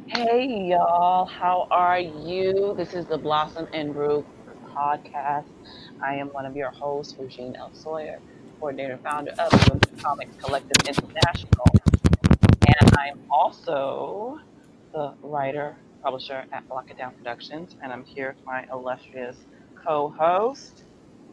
Hey y'all, how are you? This is the Blossom and Brew podcast. I am one of your hosts, Regine L. Sawyer, coordinator and founder of the Women's Comics Collective International. And I'm also the writer, publisher at Block It Down Productions. And I'm here with my illustrious co host.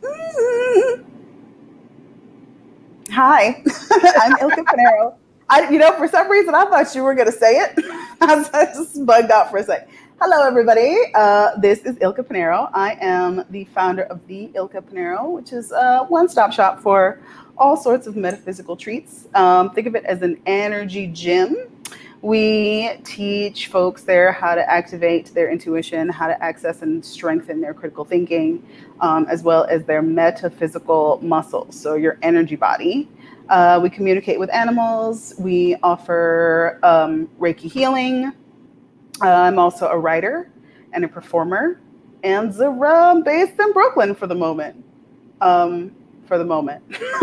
Hi, I'm Ilka Panero. For some reason, I thought you were going to say it. I just bugged out for a sec. Hello, everybody. This is Ilka Panero. I am the founder of the Ilka Panero, which is a one-stop shop for all sorts of metaphysical treats. Think of it as an energy gym. We teach folks there how to activate their intuition, how to access and strengthen their critical thinking, as well as their metaphysical muscles, so your energy body. We communicate with animals. We offer Reiki healing. I'm also a writer and a performer, and based in Brooklyn for the moment. Um, for the moment.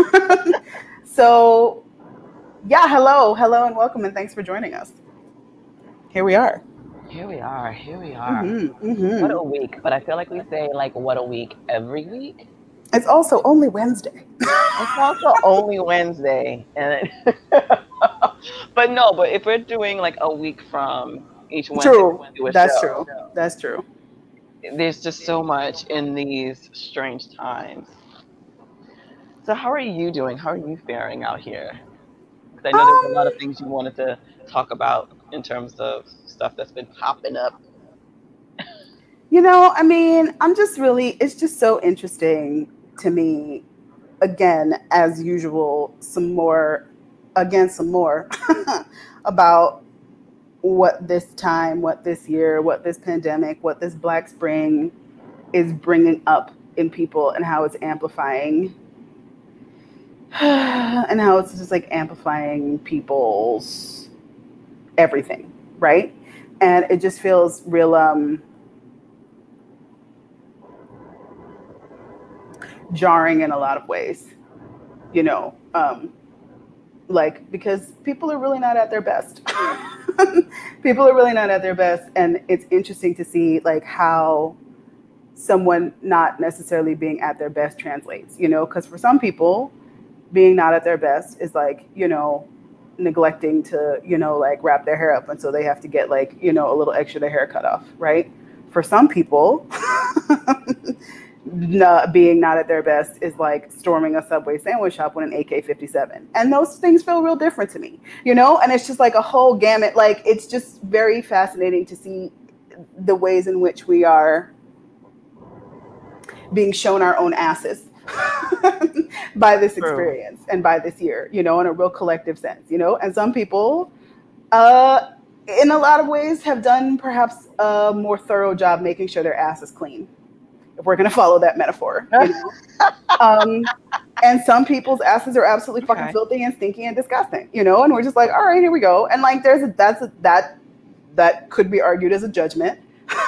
So, yeah, hello, and welcome, and thanks for joining us. Here we are. Here we are. Here we are. Mm-hmm, What mm-hmm. a week. But I feel like we say, like, what a week every week. It's also only Wednesday. It's also only Wednesday, and but if we're doing like a week from each Wednesday True. we do a That's show, true. That's true. there's just so much in these strange times. So how are you doing? How are you faring out here? Because I know there's a lot of Um, things you wanted to talk about in terms of stuff that's been popping up. it's just so interesting to me. Again, as usual, some more about what this time, what this year, what this pandemic, what this Black Spring is bringing up in people and how it's amplifying and how it's just like amplifying people's everything, right? And it just feels real jarring in a lot of ways, you know, like because people are really not at their best. People are really not at their best, and it's interesting to see like how someone not necessarily being at their best translates, because for some people being not at their best is like, neglecting to, like wrap their hair up. And so they have to get like, a little extra their hair cut off, right? For some people, being not at their best is like storming a Subway sandwich shop with an AK-57. And those things feel real different to me, and it's just like a whole gamut. Like, it's just very fascinating to see the ways in which we are being shown our own asses by this True. experience and by this year, in a real collective sense, And some people, uh, in a lot of ways, have done perhaps a more thorough job making sure their ass is clean, if we're going to follow that metaphor. Um, and some people's asses are absolutely fucking Okay. filthy and stinky and disgusting, And we're just like, all right, here we go. And like, that could be argued as a judgment,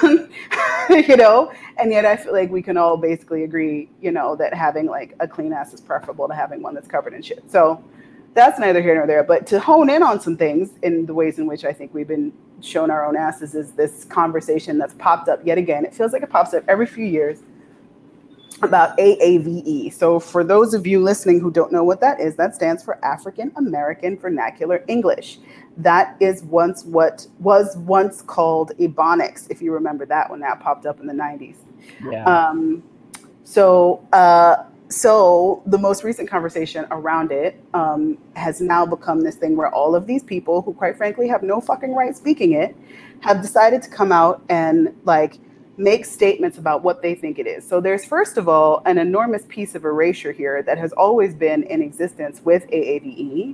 And yet I feel like we can all basically agree, that having like a clean ass is preferable to having one that's covered in shit. So that's neither here nor there. But to hone in on some things in the ways in which I think we've been shown our own asses is this conversation that's popped up yet again. It feels like it pops up every few years about AAVE. So for those of you listening who don't know what that is, that stands for African American Vernacular English. That is what was once called Ebonics, if you remember that when that popped up in the 90s. Yeah. Um, so the most recent conversation around it has now become this thing where all of these people who, quite frankly, have no fucking right speaking it, have decided to come out and like make statements about what they think it is. So there's, first of all, an enormous piece of erasure here that has always been in existence with AAVE.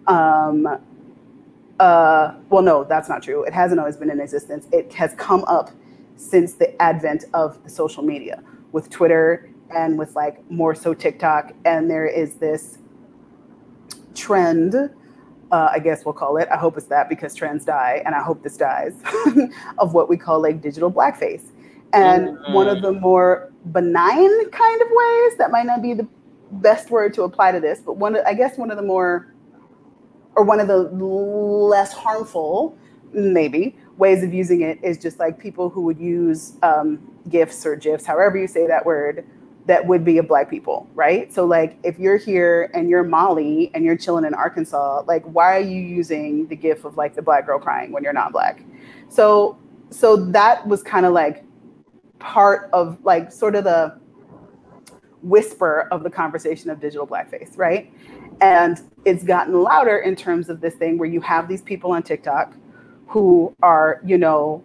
Well, no, that's not true. It hasn't always been in existence. It has come up since the advent of the social media with Twitter and with like more so TikTok. And there is this trend, I guess we'll call it. I hope it's that because trends die, and I hope this dies, of what we call like digital blackface. And one Mm, of the more benign kind of ways, that might not be the best word to apply to this, but one of the more, or one of the less harmful maybe ways of using it is just like people who would use gifs or gifs, however you say that word, that would be of Black people, right? So like if you're here and you're Molly and you're chilling in Arkansas, like why are you using the gif of like the Black girl crying when you're not Black? So that was kind of like part of like sort of the whisper of the conversation of digital blackface, right? And it's gotten louder in terms of this thing where you have these people on TikTok who are, you know,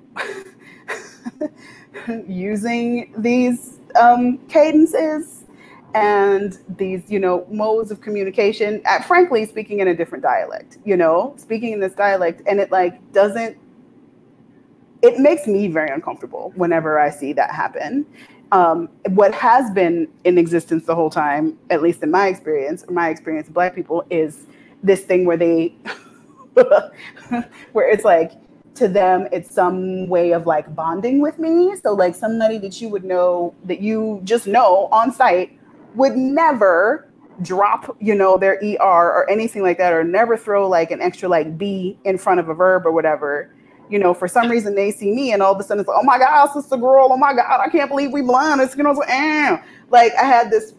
using these cadences and these, you know, modes of communication, frankly, speaking in a different dialect, you know, speaking in this dialect. And it like doesn't, it makes me very uncomfortable whenever I see that happen. What has been in existence the whole time, at least in my experience, or my experience of Black people, is this thing where they, where it's like, to them, it's some way of like bonding with me. So like somebody that you would know, that you just know on site, would never drop, you know, their ER or anything like that, or never throw like an extra like B in front of a verb or whatever. You know, for some reason they see me and all of a sudden it's like, oh my God, sister girl, oh my God, I can't believe we blind. It's, you know, like I had this,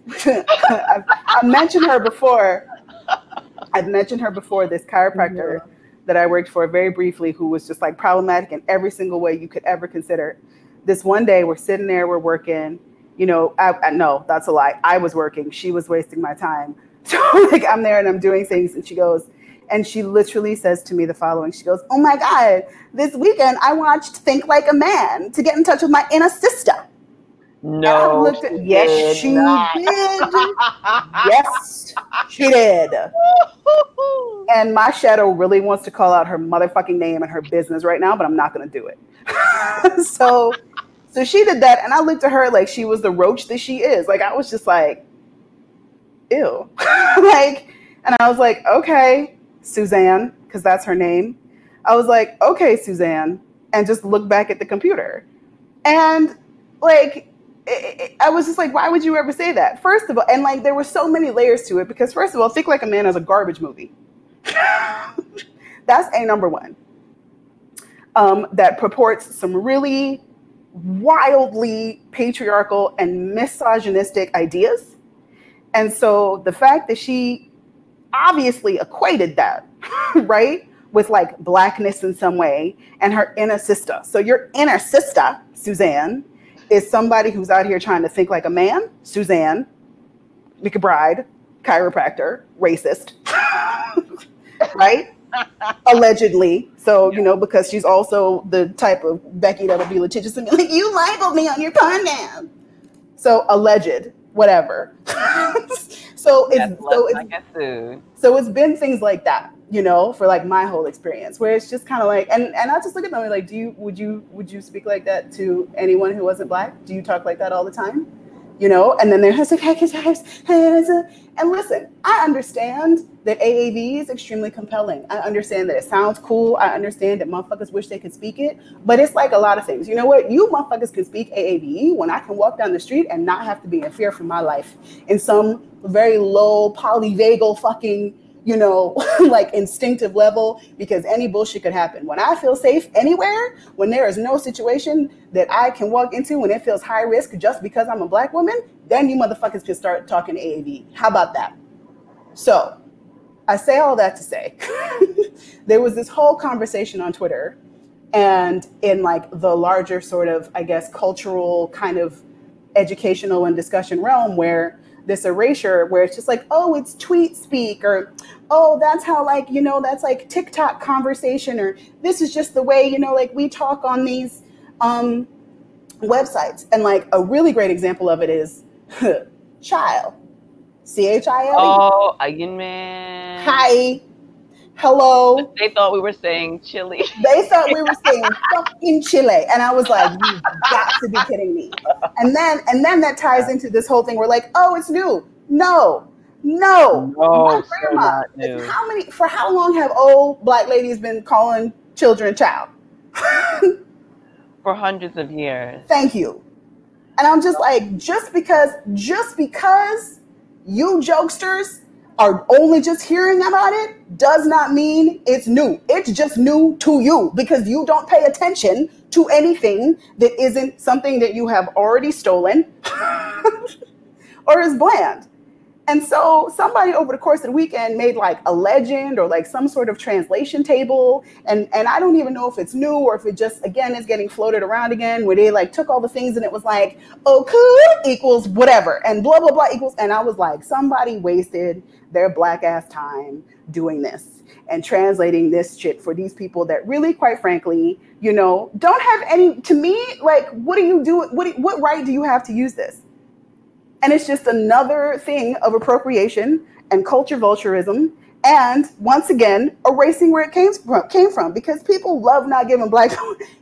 I mentioned her before. I've mentioned her before, this chiropractor that I worked for very briefly, who was just like problematic in every single way you could ever consider. This one day we're sitting there, we're working, you know, no, that's a lie. I was working. She was wasting my time. So like I'm there and I'm doing things and she goes, and she literally says to me the following. She goes, oh my God, this weekend I watched Think Like a Man to get in touch with my inner sister. No. Yes, she did. Yes, she did. And my shadow really wants to call out her motherfucking name and her business right now, but I'm not going to do it. So she did that. And I looked at her like she was the roach that she is. Like, I was just like, ew. Like, and I was like, okay, Suzanne, because that's her name. I was like, okay, Suzanne, and just look back at the computer. And like, I was just like, why would you ever say that? First of all, and like, there were so many layers to it because first of all, Think Like a Man is a garbage movie. That's a number one. That purports some really wildly patriarchal and misogynistic ideas. And so the fact that she obviously equated that, right, with like Blackness in some way and her inner sister. So your inner sister, Suzanne, is somebody who's out here trying to think like a man, Suzanne McBride, chiropractor, racist, right? Allegedly. So, you know, because she's also the type of Becky that'll be litigious and be like, you libeled me on your podcast. So alleged, whatever. So it's been things like that, you know, for like my whole experience, where it's just kind of like, and I just look at them like, would you speak like that to anyone who wasn't Black? Do you talk like that all the time? You know, and then there's like, and listen, I understand that AAV is extremely compelling. I understand that it sounds cool. I understand that motherfuckers wish they could speak it, but it's like a lot of things. You know what? You motherfuckers can speak AAVE when I can walk down the street and not have to be in fear for my life in some very low polyvagal fucking, you know, like instinctive level, because any bullshit could happen. When I feel safe anywhere, when there is no situation that I can walk into when it feels high risk just because I'm a Black woman, then you motherfuckers can start talking AAV. How about that? So I say all that to say, there was this whole conversation on Twitter and in like the larger sort of, I guess, cultural kind of educational and discussion realm where this erasure, where it's just like, oh, it's tweet speak, or, oh, that's how like, you know, that's like TikTok conversation, or this is just the way, you know, like we talk on these websites. And like a really great example of it is Chile. CHILE. Oh, Iron Man. Hi. Hello. They thought we were saying Chile. They thought we were saying fucking Chile. And I was like, you've got to be kidding me. And then that ties into this whole thing. We're like, oh, it's new. No. My grandma, for how long have old Black ladies been calling children child? For hundreds of years. Thank you. And I'm just like, just because you jokesters are only just hearing about it does not mean it's new. It's just new to you because you don't pay attention to anything that isn't something that you have already stolen or is bland. And so somebody over the course of the weekend made like a legend or like some sort of translation table. And I don't even know if it's new or if it just, again, is getting floated around again where they like took all the things and it was like, oh, cool equals whatever. And blah, blah, blah equals. And I was like, somebody wasted their black ass time doing this and translating this shit for these people that really, quite frankly, don't have any, to me, like, what do you do? What right do you have to use this? And it's just another thing of appropriation and culture vulturism. And once again, erasing where it came from because people love not giving black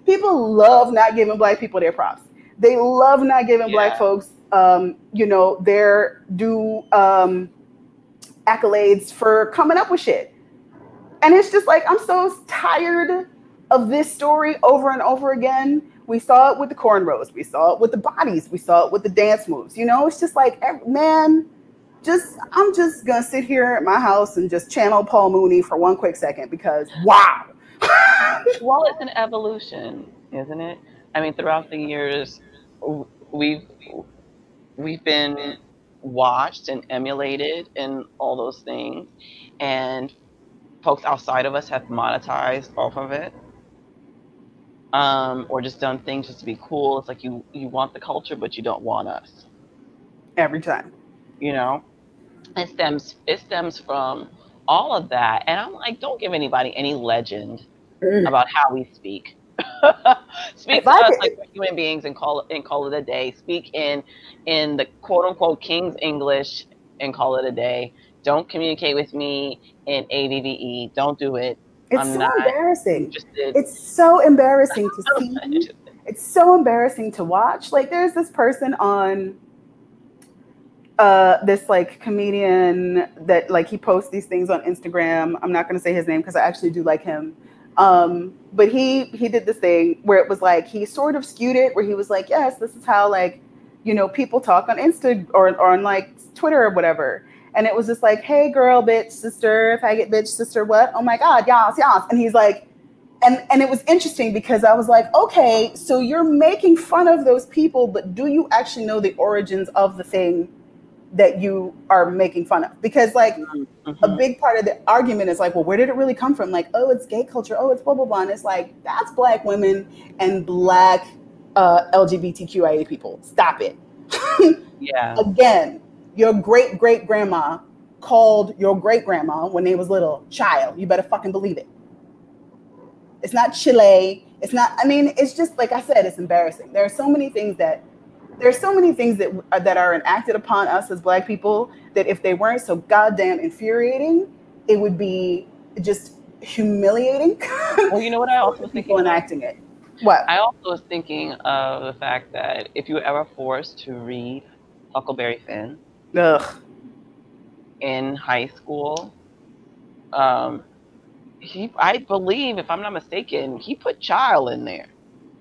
people their props. They love not giving black folks, their due accolades for coming up with shit. And it's just like, I'm so tired of this story over and over again. We saw it with the cornrows. We saw it with the bodies. We saw it with the dance moves. It's just like, man, I'm just going to sit here at my house and just channel Paul Mooney for one quick second because, wow. Well, it's an evolution, isn't it? I mean, throughout the years, we've been watched and emulated and all those things. And folks outside of us have monetized off of it. Or just done things just to be cool. It's like you want the culture, but you don't want us. Every time. It stems from all of that. And I'm like, don't give anybody any legend about how we speak. Speak to us like we're human beings and call it a day. Speak in the quote unquote King's English and call it a day. Don't communicate with me in AVVE. Don't do it. It's so embarrassing. It's so embarrassing to see. It's so embarrassing to watch. Like there's this person on this like comedian that like he posts these things on Instagram. I'm not going to say his name because I actually do like him. But he did this thing where it was like he sort of skewed it where he was like, yes, this is how like, people talk on Insta or on like Twitter or whatever. And it was just like, hey, girl, bitch, sister, faggot, bitch, sister, what? Oh, my God, yas. And he's like, and it was interesting because I was like, okay, so you're making fun of those people, but do you actually know the origins of the thing that you are making fun of? Because, like, a big part of the argument is like, well, where did it really come from? Like, oh, it's gay culture. Oh, it's blah, blah, blah. And it's like, that's black women and black LGBTQIA people. Stop it. Yeah. Again. Your great-great-grandma called your great-grandma when they was little child. You better fucking believe it. It's not Chile. It's not, I mean, it's just, like I said, it's embarrassing. There are so many things that are enacted upon us as black people that if they weren't so goddamn infuriating, it would be just humiliating. Well, you know what I also was thinking enacting it. What? I also was thinking of the fact that if you were ever forced to read Huckleberry Finn, in high school, I believe, if I'm not mistaken, he put child in there.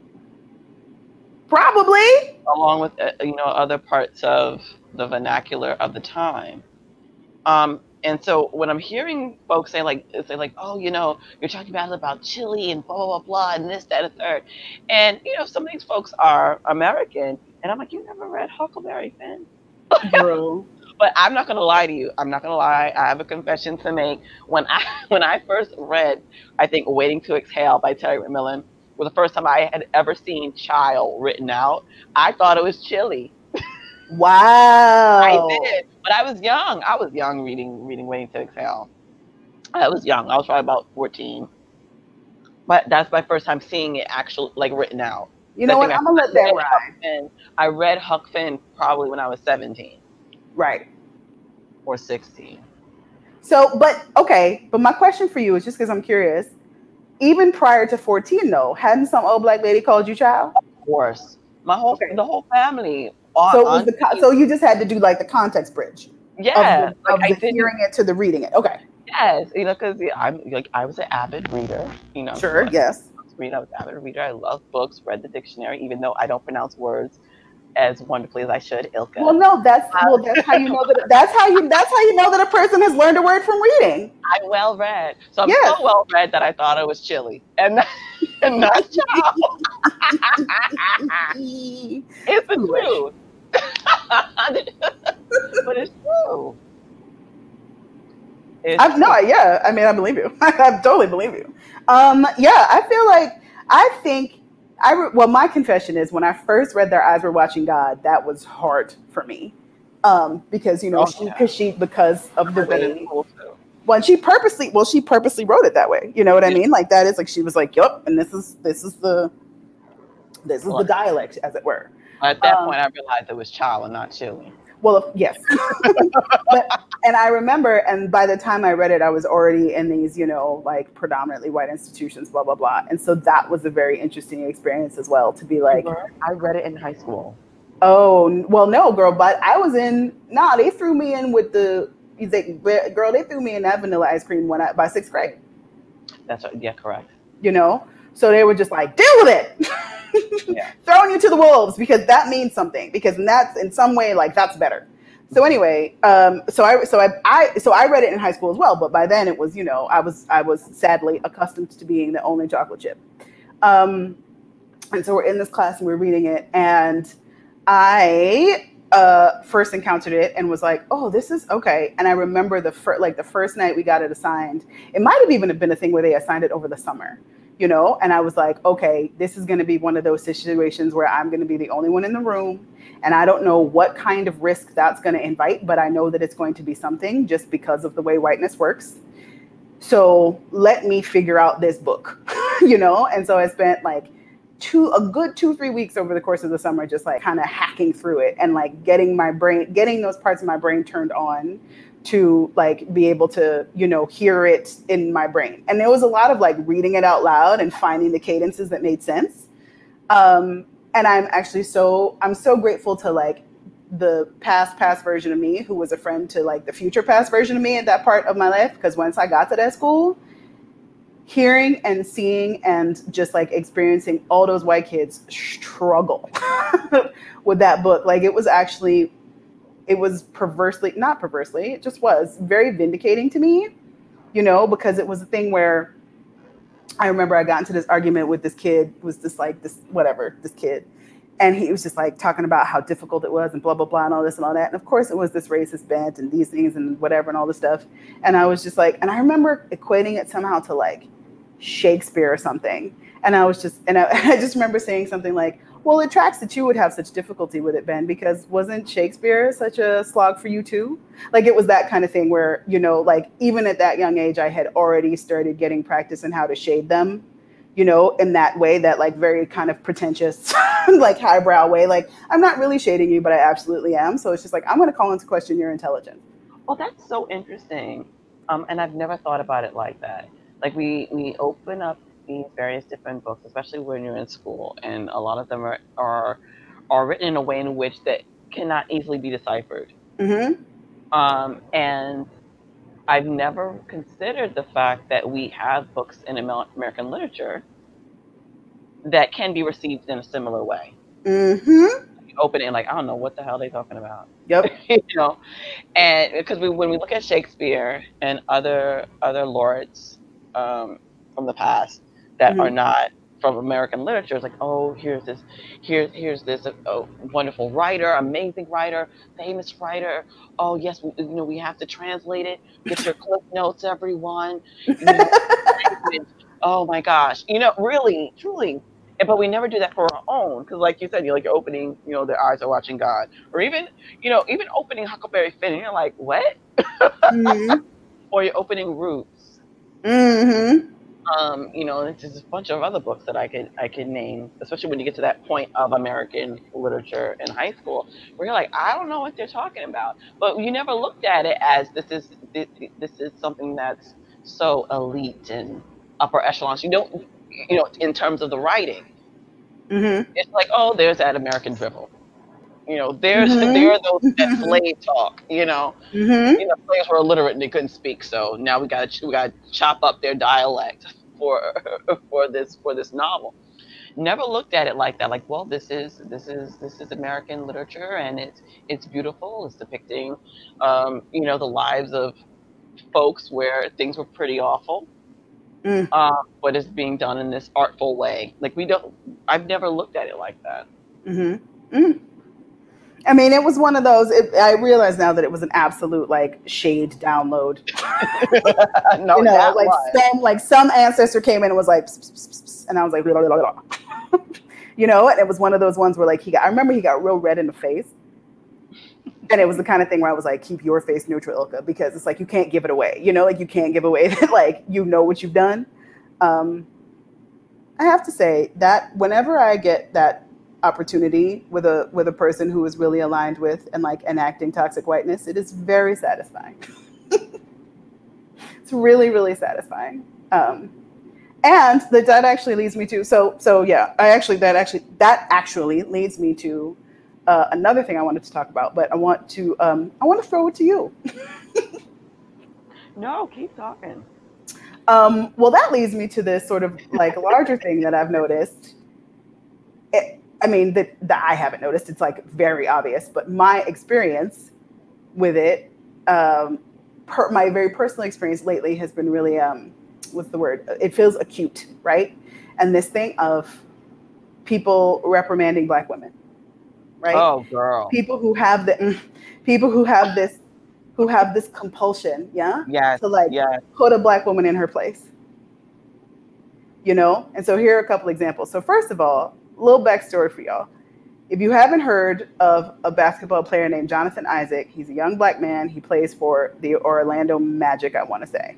Probably. Along with, other parts of the vernacular of the time. And so when I'm hearing folks say oh, you're talking about Chile and blah, blah, blah, blah, and this, that, and the third. And, some of these folks are American. And I'm like, you never read Huckleberry Finn? Bro. But I'm not going to lie to you. I'm not going to lie. I have a confession to make. When I first read, I think, Waiting to Exhale by Terry McMillan was the first time I had ever seen child written out. I thought it was Chile. Wow. I did. But I was young. I was young reading Waiting to Exhale. I was young. I was probably about 14. But that's my first time seeing it actually, like, written out. You know what? I'm going to let that ride. I read Huck Finn probably when I was 17. Right. Or 16. So, but my question for you is just because I'm curious, even prior to 14 though, hadn't some old black lady called you child? Of course. The whole family. So you just had to do like the context bridge. Yeah. Of the hearing it to the reading it. Okay. Yes. Because I was an avid reader, Sure, yes. I was an avid reader. I love books, read the dictionary, even though I don't pronounce words as wonderfully as I should, Well, Ilka. no, that's how you know that that's how you know that a person has learned a word from reading. I'm well read. So I'm so Yes. well read that I thought it was chili. And, and not child. It's the You wish. truth. But it's true. It's I no, true. yeah. I mean, I believe you. I totally believe you. Yeah, I feel like I think well, my confession is when I first read Their Eyes Were Watching God, that was hard for me. Because you know Oh yeah. because I of the read that in way school too. when she purposely wrote it that way. You know what I Yeah. mean? Like that is like she was like, "Yup," and this is the Well, dialect, as it were. at that Um, point, I realized it was child and not chili. well, yes, but and I remember, and by the time I read it, I was already in these, like predominantly white institutions, blah blah blah, and so that was a very interesting experience as well to be You like, were? I read it in high school. oh, well, no, girl, but I was in. Nah, they threw me in with the. Girl, they threw me in that vanilla ice cream by sixth grade. That's right. Yeah, correct. You know, so they were just like, deal with it, Yeah. throwing you to the wolves because that means something. Because that's in some way like that's better. So Mhm. anyway, so I read it in high school as well, but by then it was I was sadly accustomed to being the only chocolate chip. Um, and so we're in this class and we're reading it, and I first encountered it and was like, "Oh, this is okay." And I remember the first night we got it assigned. It might have even been a thing where they assigned it over the summer, And I was like, "Okay, this is going to be one of those situations where I'm going to be the only one in the room, and I don't know what kind of risk that's going to invite, but I know that it's going to be something just because of the way whiteness works. So let me figure out this book, And so I spent like a good 2-3 weeks over the course of the summer, just like kind of hacking through it and like getting those parts of my brain turned on to like be able to, hear it in my brain. And there was a lot of like reading it out loud and finding the cadences that made sense. And I'm so grateful to like the past version of me who was a friend to like the future past version of me at that part of my life. Because once I got to that school, hearing and seeing and just like experiencing all those white kids struggle with that book, like it was perversely, not perversely, it just was very vindicating to me, because it was a thing where I remember I got into this argument with this kid, this kid. And he was just like talking about how difficult it was and blah, blah, blah, and all this and all that. And of course, it was this racist bent and these things and whatever and all this stuff. And I was just like, and I remember equating it somehow to like Shakespeare or something. And I just remember saying something like, well, it tracks that you would have such difficulty with it, Ben, because wasn't Shakespeare such a slog for you too? Like it was that kind of thing where, like even at that young age, I had already started getting practice in how to shade them, in that way, that like very kind of pretentious, like highbrow way. Like I'm not really shading you, but I absolutely am. So it's just like, I'm going to call into question your intelligence. Well, that's so interesting. And I've never thought about it like that. Like we open up these various different books, especially when you're in school, and a lot of them are written in a way in which that cannot easily be deciphered. Mm-hmm. And I've never considered the fact that we have books in American literature that can be received in a similar way. Mm-hmm. You open it and like, I don't know what the hell they're talking about. Yep. And because when we look at Shakespeare and other lords from the past that Mm-hmm. are not from American literature, it's like, oh, here's this wonderful writer, amazing writer, famous writer. Oh yes, we have to translate it. Get your clip notes, everyone. Language. Oh my gosh, really, truly. But we never do that for our own, because like you said, you're opening, their eyes are watching God, or even opening Huckleberry Finn, and you're like, what? Mm-hmm. Or you're opening Roots. Mm-hmm. There's a bunch of other books that I could name, especially when you get to that point of American literature in high school, where you're like, I don't know what they're talking about, but you never looked at it as this is something that's so elite and upper echelons. You don't, in terms of the writing, Mm-hmm. it's like, oh, there's that American dribble. There Mm-hmm. are those that slave talk. Mm-hmm. Slaves were illiterate and they couldn't speak, so now we got to chop up their dialect for for this novel. never looked at it like that. Like, well, this is American literature, and it's beautiful. It's depicting, the lives of folks where things were pretty awful. Mm, But it's being done in this artful way. Like I've never looked at it like that. mm. I mean, it was one of those. I realize now that it was an absolute like shade download. No, You know, that like was. some ancestor came in and was like, "Psst, psst, psst, psst," and I was like, blah, blah, blah, blah. You know, and it was one of those ones where like I remember he got real red in the face. And it was the kind of thing where I was like, keep your face neutral, Ilka, because it's like you can't give it away. You know, like you can't give away that like you know what you've done. Um, I have to say that whenever I get that opportunity with a person who is really aligned with and like enacting toxic whiteness, it is very satisfying. It's really, really satisfying. And that actually leads me to yeah, that actually leads me to another thing I wanted to talk about, but I want to throw it to you. No, keep talking. Well, that leads me to this sort of like larger thing that I've noticed. I mean, that I haven't noticed. It's like very obvious, but my experience with it, my very personal experience lately has been really, what's the word? It feels acute, right? And this thing of people reprimanding Black women, right? Oh, girl. People who have this compulsion, yeah, Yes, to like yes. put a Black woman in her place, you know? And so here are a couple examples. So first of all, a little backstory for y'all. If you haven't heard of a basketball player named Jonathan Isaac, he's a young Black man. He plays for the Orlando Magic, I want to say.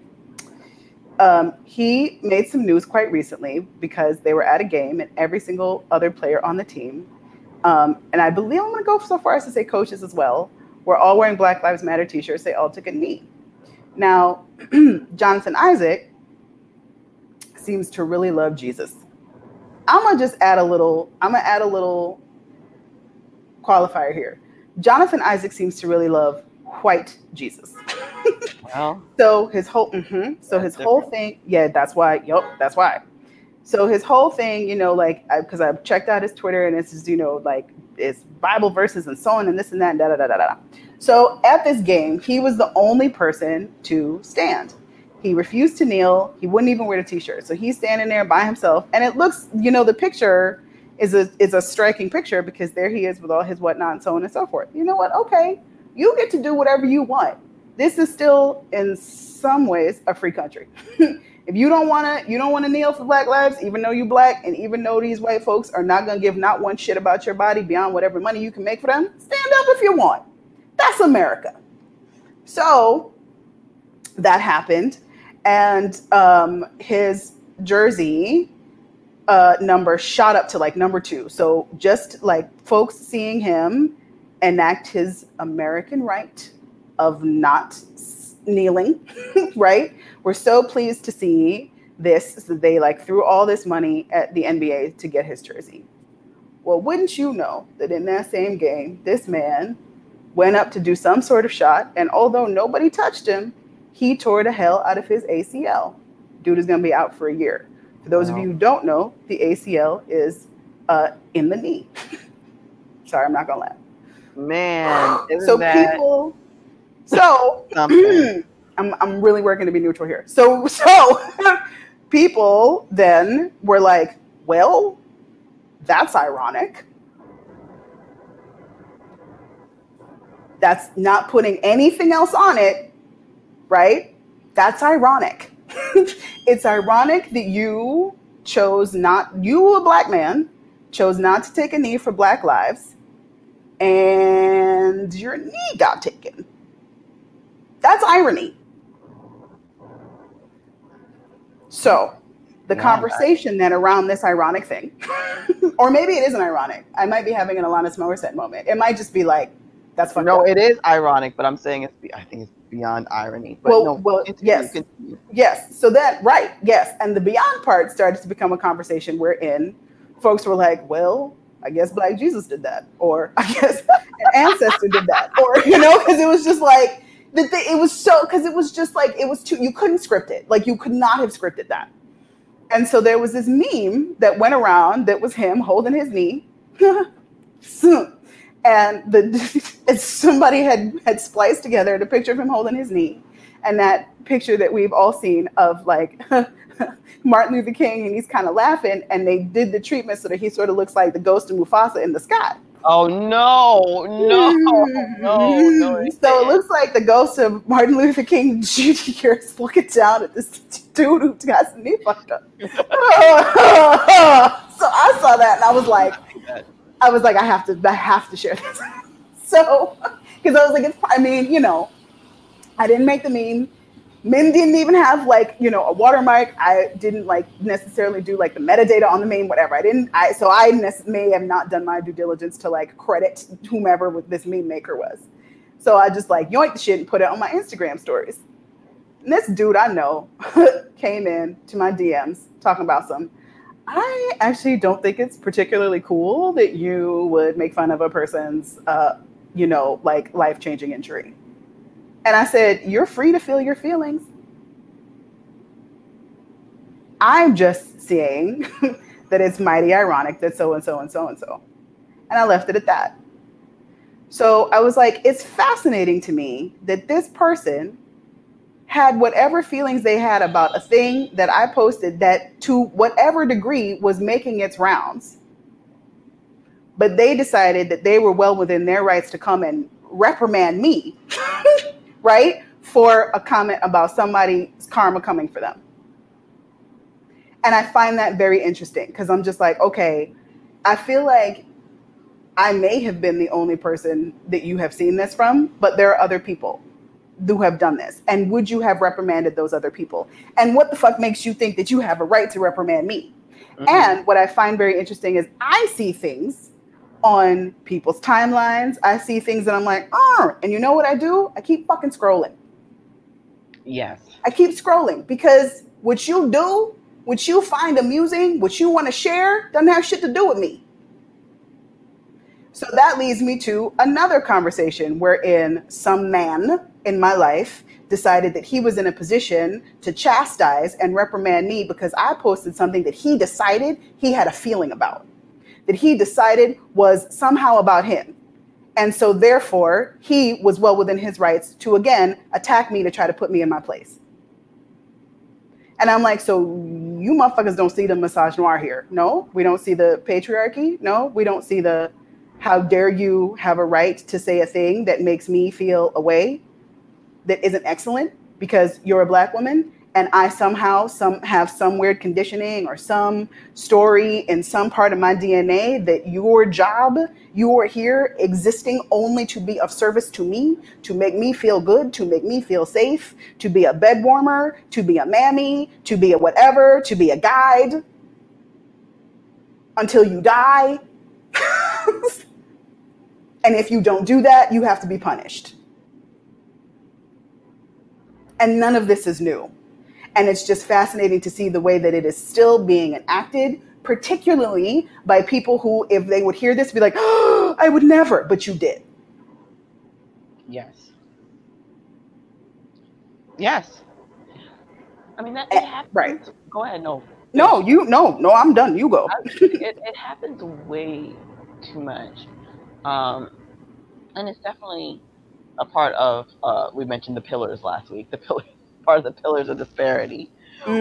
He made some news quite recently because they were at a game and every single other player on the team, and I believe I'm going to go so far as to say coaches as well, were all wearing Black Lives Matter t-shirts. They all took a knee. Now, Jonathan Isaac seems to really love Jesus. I'm going to add a little qualifier here. Jonathan Isaac seems to really love white Jesus. Well, So his whole thing, yeah, that's why. Yep, that's why. So his whole thing, you know, like because I've checked out his Twitter and it's just, you know, like it's Bible verses and so on and this and that and da da da da da. So at this game, he was the only person to stand. He refused to kneel. He wouldn't even wear the t-shirt. So he's standing there by himself, and it looks, you know, the picture is a striking picture because there he is with all his whatnot and so on and so forth. You know what? Okay, you get to do whatever you want. This is still in some ways a free country. If you don't want to kneel for Black lives, even though you Black, and even though these white folks are not going to give not one shit about your body beyond whatever money you can make for them, stand up if you want. That's America. So that happened, and his jersey number shot up to like number 2. So just like folks seeing him enact his American right of not kneeling, right? We're so pleased to see this. So they like threw all this money at the NBA to get his jersey. Well, wouldn't you know that in that same game, this man went up to do some sort of shot, and although nobody touched him, he tore the hell out of his ACL. Dude is going to be out for a year. For those of you who don't know, the ACL is in the knee. Sorry, I'm not going to laugh. man, So that people, so something? I'm really working to be neutral here. So people then were like, well, that's ironic. That's not putting anything else on it, right? That's ironic. It's ironic that you, a Black man, chose not to take a knee for Black lives, and your knee got taken. That's irony. So the conversation then around this ironic thing, or maybe it isn't ironic. I might be having an Alanis Morissette moment. It might just be like, that's fucked up. No, it is ironic, but I'm saying I think it's beyond irony. But continue. Yes. So that, right, yes. And the beyond part started to become a conversation wherein folks were like, well, I guess Black Jesus did that, or I guess an ancestor did that, or, you know, because it was just like, it was just like, it was too, you couldn't script it. Like, you could not have scripted that. And so there was this meme that went around that was him holding his knee. And somebody had spliced together the picture of him holding his knee and that picture that we've all seen of like Martin Luther King, and he's kind of laughing, and they did the treatment so that he sort of looks like the ghost of Mufasa in the sky. Oh no. So it looks like the ghost of Martin Luther King Jr. is looking down at this dude who got his knee fucked up. So I saw that and I was like, I have to share this. So, because I was like, I didn't make the meme. Meme didn't even have like, a watermark. I didn't like necessarily do like the metadata on the meme, whatever. I may have not done my due diligence to like credit whomever this meme maker was. So I just like yoinked the shit and put it on my Instagram stories. And this dude I know came in to my DMs talking about I actually don't think it's particularly cool that you would make fun of a person's, like life-changing injury. And I said, you're free to feel your feelings. I'm just saying that it's mighty ironic that so-and-so and so-and-so. And I left it at that. So I was like, it's fascinating to me that this person had whatever feelings they had about a thing that I posted that to whatever degree was making its rounds. But they decided that they were well within their rights to come and reprimand me, right? For a comment about somebody's karma coming for them. And I find that very interesting because I'm just like, okay, I feel like I may have been the only person that you have seen this from, but there are other people who have done this. And would you have reprimanded those other people? And what the fuck makes you think that you have a right to reprimand me? Mm-hmm. And what I find very interesting is I see things on people's timelines. I see things that I'm like, oh, and you know what I do? I keep fucking scrolling. Yes. I keep scrolling because what you do, what you find amusing, what you want to share doesn't have shit to do with me. So that leads me to another conversation wherein some man in my life decided that he was in a position to chastise and reprimand me because I posted something that he decided he had a feeling about, that he decided was somehow about him. And so therefore, he was well within his rights to, again, attack me to try to put me in my place. And I'm like, so you motherfuckers don't see the misogynoir here. No, we don't see the patriarchy. No, we don't see the, how dare you have a right to say a thing that makes me feel a way that isn't excellent because you're a Black woman and I somehow have some weird conditioning or some story in some part of my DNA that your job, you are here existing only to be of service to me, to make me feel good, to make me feel safe, to be a bed warmer, to be a mammy, to be a whatever, to be a guide until you die. And if you don't do that, you have to be punished. And none of this is new. And it's just fascinating to see the way that it is still being enacted, particularly by people who, if they would hear this, be like, oh, I would never, but you did. Yes. Yes. I mean, it happens. Right. Go ahead. No, I'm done. You go. It happens way too much. And it's definitely a part of, we mentioned the pillars last week, part of the pillars of disparity,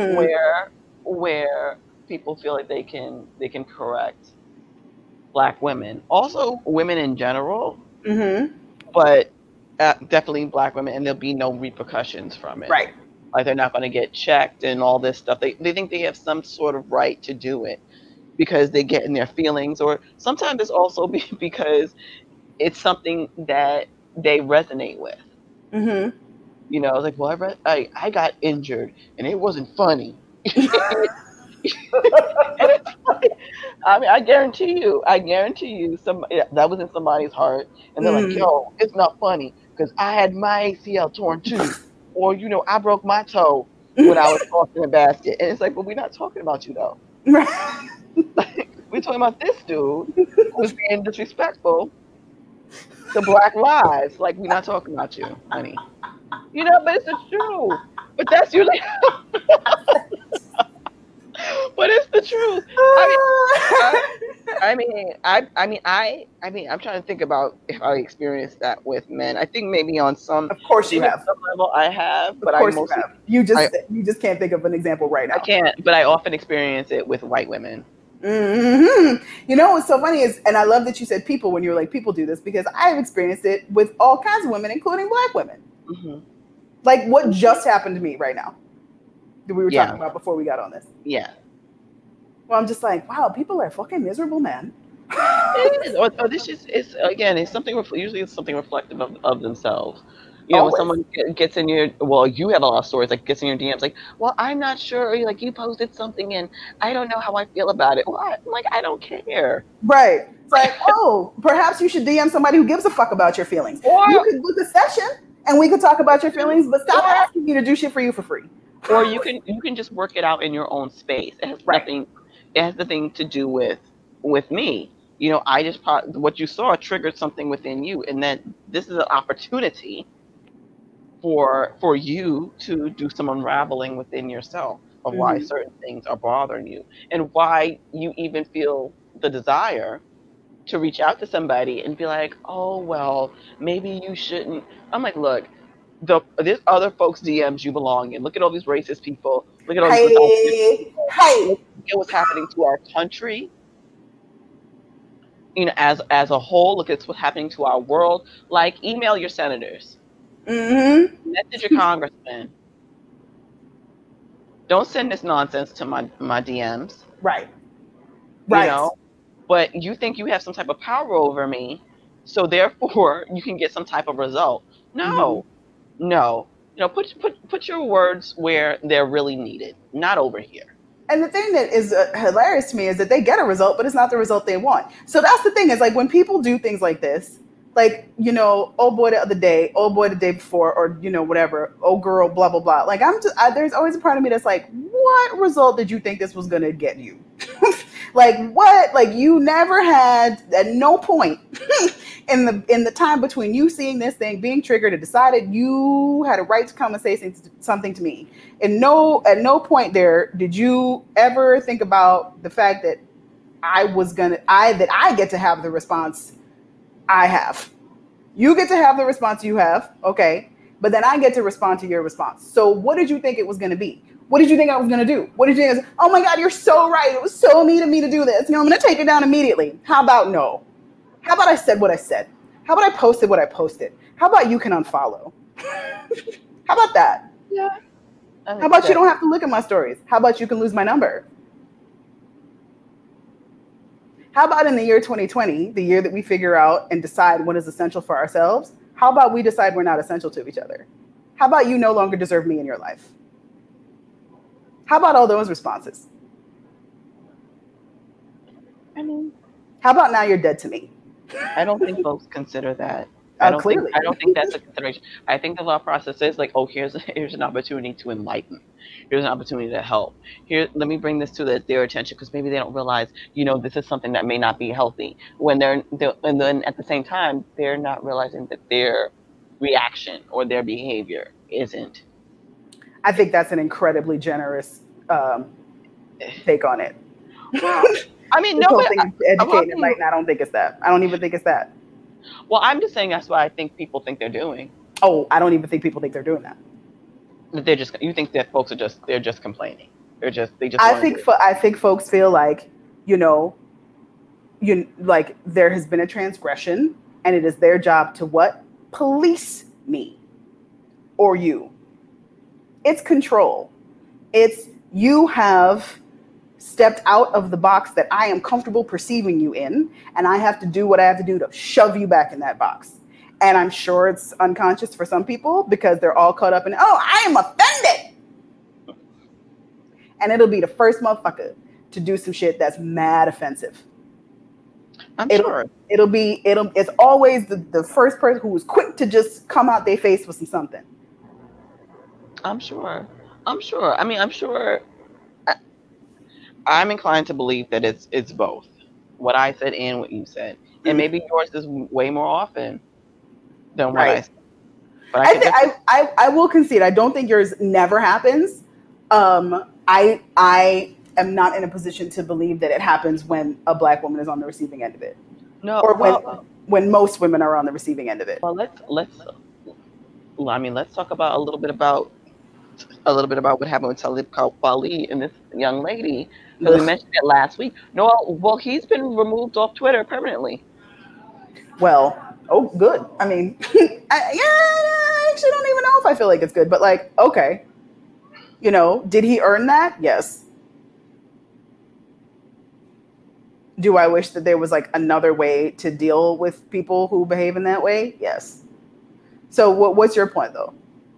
where people feel like they can correct Black women, also women in general, but definitely Black women, and there'll be no repercussions from it. Right. Like they're not going to get checked and all this stuff. They think they have some sort of right to do it because they get in their feelings, or sometimes it's also because it's something that they resonate with. Mm-hmm. You know, like, well, I got injured and it wasn't funny. I mean, I guarantee you, that was in somebody's heart, and they're like, yo, it's not funny because I had my ACL torn too, or I broke my toe when I was tossing a basket, and it's like, well, we're not talking about you though. Like, we're talking about this dude who's being disrespectful to Black lives. Like, we're not talking about you, honey. But it's the truth. But that's usually truth. I mean, I'm trying to think about if I experienced that with men. I think maybe on some, Of course you maybe on have. some level I have, Of but I course you mostly, have. You just can't think of an example right I now. can't, but I often experience it with white women. You know what's so funny is, and I love that you said people when you were like, people do this, because I've experienced it with all kinds of women, including Black women. Mm-hmm. Like what just happened to me right now that we were Yeah. talking about before we got on this. Yeah. Well, I'm just like, wow, people are fucking miserable, man. It is. Or this is again, it's something, usually it's something reflective of themselves. You know, when Always. someone gets in your, well, you have a lot of stories, like gets in your DMs, like, well, I'm not sure, like you posted something and I don't know how I feel about it. Well, I'm like, I don't care. Right. It's like, oh, perhaps you should DM somebody who gives a fuck about your feelings. Or You could book a session and we could talk about your feelings, but stop or asking me to do shit for you for free. or you can just work it out in your own space. It has Right. nothing. It has nothing to do with me. You know, I just what you saw triggered something within you, and that this is an opportunity for you to do some unraveling within yourself of why Mm-hmm. certain things are bothering you, and why you even feel the desire to reach out to somebody and be like, oh well, maybe you shouldn't. I'm like, look, there's other folks' DMs you belong in. Look at all these racist people. Look at all these misogynist Hey, people. hey. Look at what's happening to our country. You know, as a whole, look at what's happening to our world. Like, email your senators, Mm-hmm. message your congressman. Don't send this nonsense to my DMs. Right. You Right. know, but you think you have some type of power over me, so therefore you can get some type of result. No, no. You know, put your words where they're really needed, not over here. And the thing that is hilarious to me is that they get a result, but it's not the result they want. So that's the thing is like when people do things like this, like, you know, oh boy the other day, oh boy the day before, or, you know, whatever, oh girl, blah, blah, blah. Like there's always a part of me that's like, what result did you think this was going to get you? Like what? Like you never had at no point in the time between you seeing this thing being triggered and decided you had a right to come and say something to me. And at no point there did you ever think about the fact that I get to have the response I have. You get to have the response you have, okay, but then I get to respond to your response. So what did you think it was going to be? What did you think I was going to do? What did you think? Oh my God, you're so right. It was so mean of me to do this. You know, I'm going to take it down immediately. How about no? How about I said what I said? How about I posted what I posted? How about you can unfollow? How about that? Yeah. How about you don't have to look at my stories? How about you can lose my number? How about in the year 2020, the year that we figure out and decide what is essential for ourselves, how about we decide we're not essential to each other? How about you no longer deserve me in your life? How about all those responses? I mean, how about now you're dead to me? I don't think folks consider that. Clearly. I don't think that's a consideration. I think the thought process is like, oh, here's an opportunity to enlighten. Here's an opportunity to help. Here, let me bring this to their attention, because maybe they don't realize, you know, this is something that may not be healthy. And then at the same time, they're not realizing that their reaction or their behavior isn't. I think that's an incredibly generous take on it. Well, I mean, no, but educating enlighten. I don't think it's that. I don't even think it's that. Well, I'm just saying that's what I think people think they're doing. Oh, I don't even think people think they're doing that. You think that folks they're just complaining. They just. I think folks feel like, you know, like there has been a transgression, and it is their job to what? Police me or you. It's control. It's you have stepped out of the box that I am comfortable perceiving you in, and I have to do what I have to do to shove you back in that box. And I'm sure it's unconscious for some people because they're all caught up in, oh, I am offended. And it'll be the first motherfucker to do some shit that's mad offensive. Sure. It's always the first person who was quick to just come out their face with something. I'm sure. I mean, I'm sure. I'm inclined to believe that it's both what I said and what you said, and maybe yours is way more often than what I said. But I will concede. I don't think yours never happens. I am not in a position to believe that it happens when a black woman is on the receiving end of it, No, or well, when most women are on the receiving end of it. well, let's talk about what happened with Talib Kweli and this young lady, because we Ugh. mentioned it last week. No, well, he's been removed off Twitter permanently. Well, oh, good. I mean, I actually don't even know if I feel like it's good, but like, okay, did he earn that? Yes. Do I wish that there was like another way to deal with people who behave in that way? Yes. So what's your point though?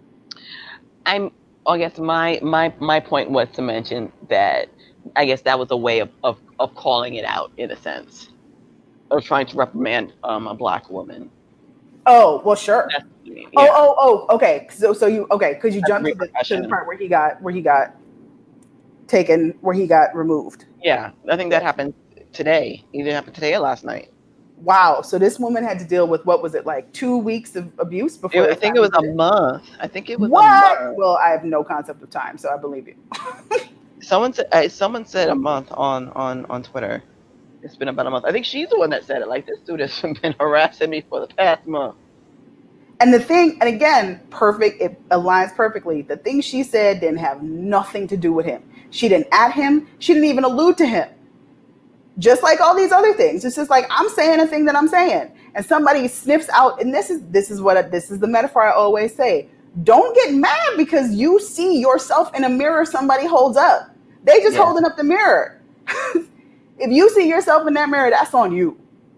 I guess my point was to mention that I guess that was a way of calling it out in a sense of trying to reprimand a black woman. Oh, well, sure. That's what I mean. Oh, Yeah. okay. So you okay? Because you That's jumped to the repercussion. part where he got taken, where he got removed. Yeah, I think that happened today. Either happened today or last night. Wow. So this woman had to deal with, what was it, like 2 weeks of abuse before I think it was a month. I think it was a What? month. Well, I have no concept of time, so I believe you. Someone said a month on Twitter. It's been about a month. I think she's the one that said it. Like, this dude has been harassing me for the past month. And the thing, and again, it aligns perfectly. The thing she said didn't have nothing to do with him. She didn't at him. She didn't even allude to him. Just like all these other things. It's just like, I'm saying a thing that I'm saying. And somebody sniffs out, and this is the metaphor I always say. Don't get mad because you see yourself in a mirror somebody holds up. They just holding up the mirror. If you see yourself in that mirror, that's on you.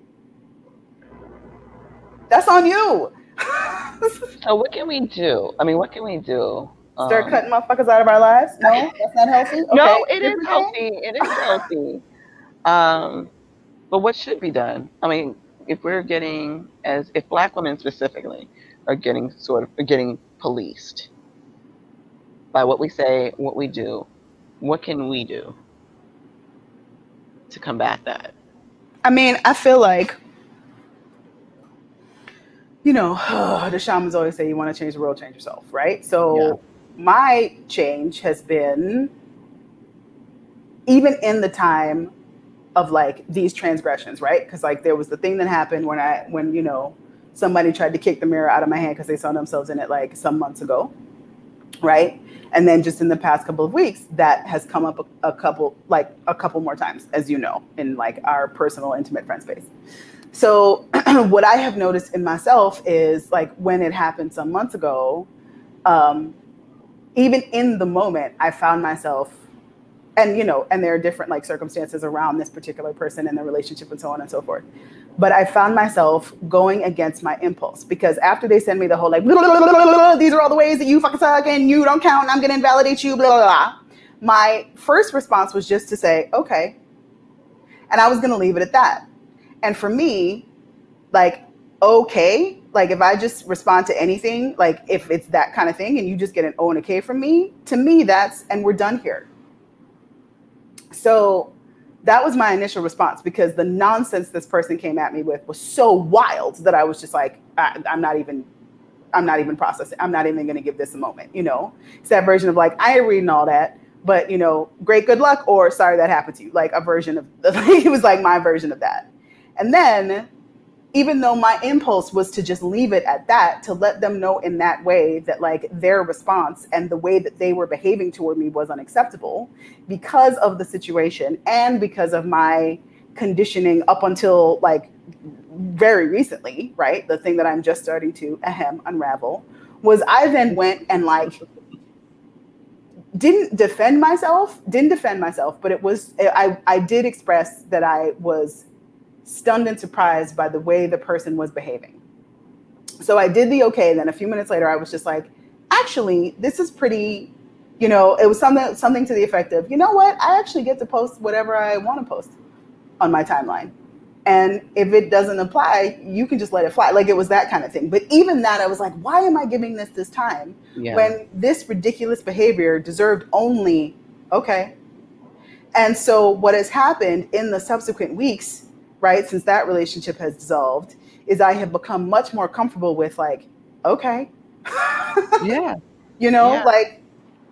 That's on you. So what can we do? I mean, what can we do? Start cutting motherfuckers out of our lives? No, that's not healthy. Okay. No, it is healthy. It is healthy. But what should be done? I mean, if black women specifically are getting policed by what we say, what we do, what can we do to combat that? I mean, I feel like, the shamans always say you want to change the world, change yourself, right? So my change has been, even in the time of like these transgressions, right? Because like there was the thing that happened when somebody tried to kick the mirror out of my hand because they saw themselves in it like some months ago, right? And then just in the past couple of weeks, that has come up a couple more times, as you know, in like our personal, intimate friend space. So what I have noticed in myself is like when it happened some months ago, even in the moment, I found myself, and there are different like circumstances around this particular person and the relationship and so on and so forth. But I found myself going against my impulse, because after they send me the whole like, blah, blah, blah, blah, blah, these are all the ways that you fucking suck and you don't count and I'm going to invalidate you, blah, blah, blah. My first response was just to say, okay. And I was going to leave it at that. And for me, like, okay, like if I just respond to anything, like if it's that kind of thing and you just get an O and a K from me, to me and we're done here. So that was my initial response, because the nonsense this person came at me with was so wild that I was just like, I'm not even processing. I'm not even going to give this a moment. It's that version of like, I ain't reading all that, but great, good luck, or sorry that happened to you. Like a version of, it was like my version of that. And then, even though my impulse was to just leave it at that, to let them know in that way that like their response and the way that they were behaving toward me was unacceptable because of the situation and because of my conditioning up until like very recently, right? The thing that I'm just starting to unravel was I then went and like didn't defend myself, but it was, I did express that I was stunned and surprised by the way the person was behaving. So I did the okay. And then a few minutes later, I was just like, actually, this is pretty, it was something to the effect of, you know what? I actually get to post whatever I want to post on my timeline. And if it doesn't apply, you can just let it fly. Like it was that kind of thing. But even that, I was like, why am I giving this time when this ridiculous behavior deserved only okay? And so what has happened in the subsequent weeks, right, since that relationship has dissolved, is I have become much more comfortable with like, okay. Yeah. Like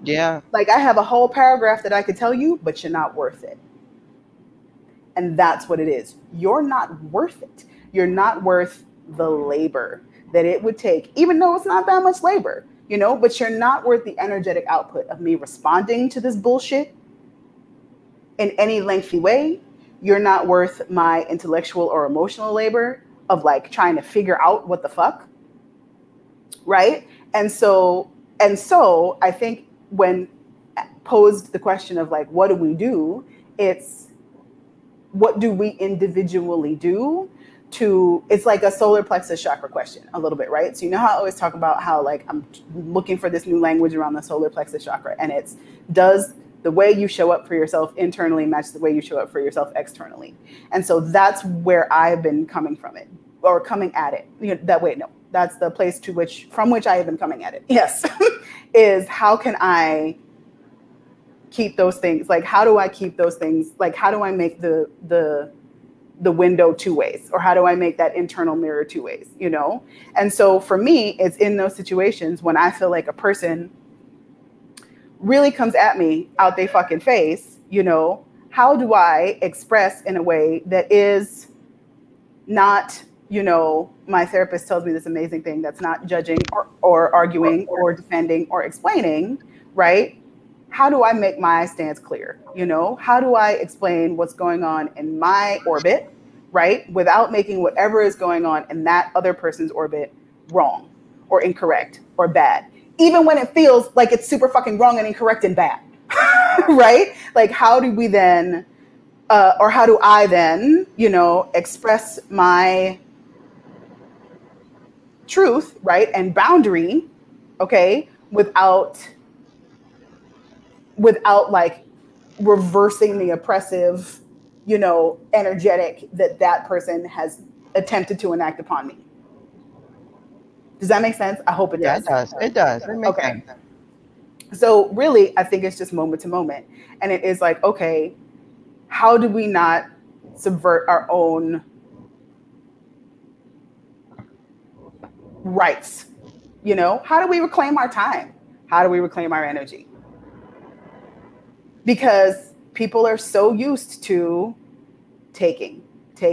Yeah. Like, I have a whole paragraph that I could tell you, but you're not worth it. And that's what it is. You're not worth it. You're not worth the labor that it would take, even though it's not that much labor, but you're not worth the energetic output of me responding to this bullshit in any lengthy way. You're not worth my intellectual or emotional labor of like trying to figure out what the fuck. Right. And so I think when posed the question of like, what do we do? It's what do we individually do to, it's like a solar plexus chakra question a little bit, right? So you know how I always talk about how like I'm looking for this new language around the solar plexus chakra, and it's, does the way you show up for yourself internally match the way you show up for yourself externally? And so that's where I've been coming from it, or coming at it. That's the place from which I have been coming at it. Yes. Is how can I keep those things, like how do I keep those things, like how do I make the window two ways, or how do I make that internal mirror two ways, And so for me, it's in those situations when I feel like a person really comes at me out they fucking face, how do I express in a way that is not, my therapist tells me this amazing thing, that's not judging or arguing or defending or explaining, right? How do I make my stance clear? How do I explain what's going on in my orbit, right? Without making whatever is going on in that other person's orbit wrong or incorrect or bad, even when it feels like it's super fucking wrong and incorrect and bad, right? Like, how do we then, or how do I then, express my truth, right? And boundary, okay, without like reversing the oppressive, energetic that person has attempted to enact upon me. Does that make sense? I hope it does. Yeah, it does. It makes Okay. sense. So really, I think it's just moment to moment. And it is like, okay, how do we not subvert our own rights? How do we reclaim our time? How do we reclaim our energy? Because people are so used to taking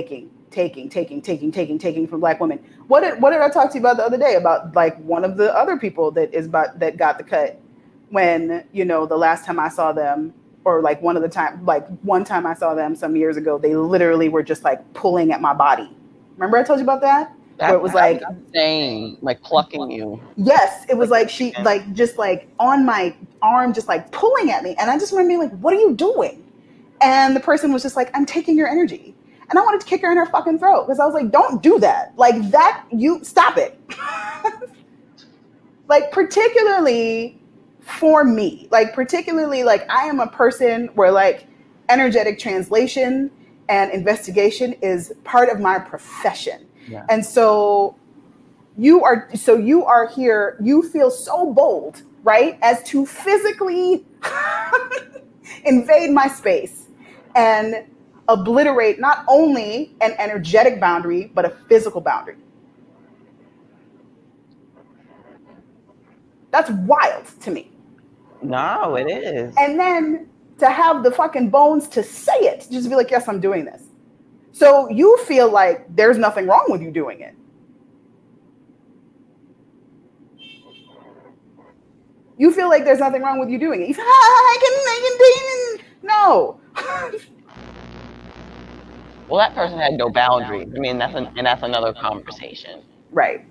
from Black women. What did I talk to you about the other day about, like, one of the other people that got the cut when, the last time I saw them, or like one time I saw them some years ago, they literally were just like pulling at my body. Remember I told you about that? Where it was like insane, like plucking you. Yes, it was like she like just like on my arm, just like pulling at me, and I just remember being like, "What are you doing?" And the person was just like, "I'm taking your energy," and I wanted to kick her in her fucking throat because I was like, "Don't do that! Like that, you stop it!" Like particularly for me, like I am a person where like energetic translation and investigation is part of my profession, and so you are here, you feel so bold, right, as to physically invade my space and obliterate not only an energetic boundary, but a physical boundary. That's wild to me. No, it is. And then to have the fucking bones to say it, just be like, yes, I'm doing this. So you feel like there's nothing wrong with you doing it. You feel like there's nothing wrong with you doing it. You say, I can no. Well, that person had no boundaries. I mean, that's another conversation. Right.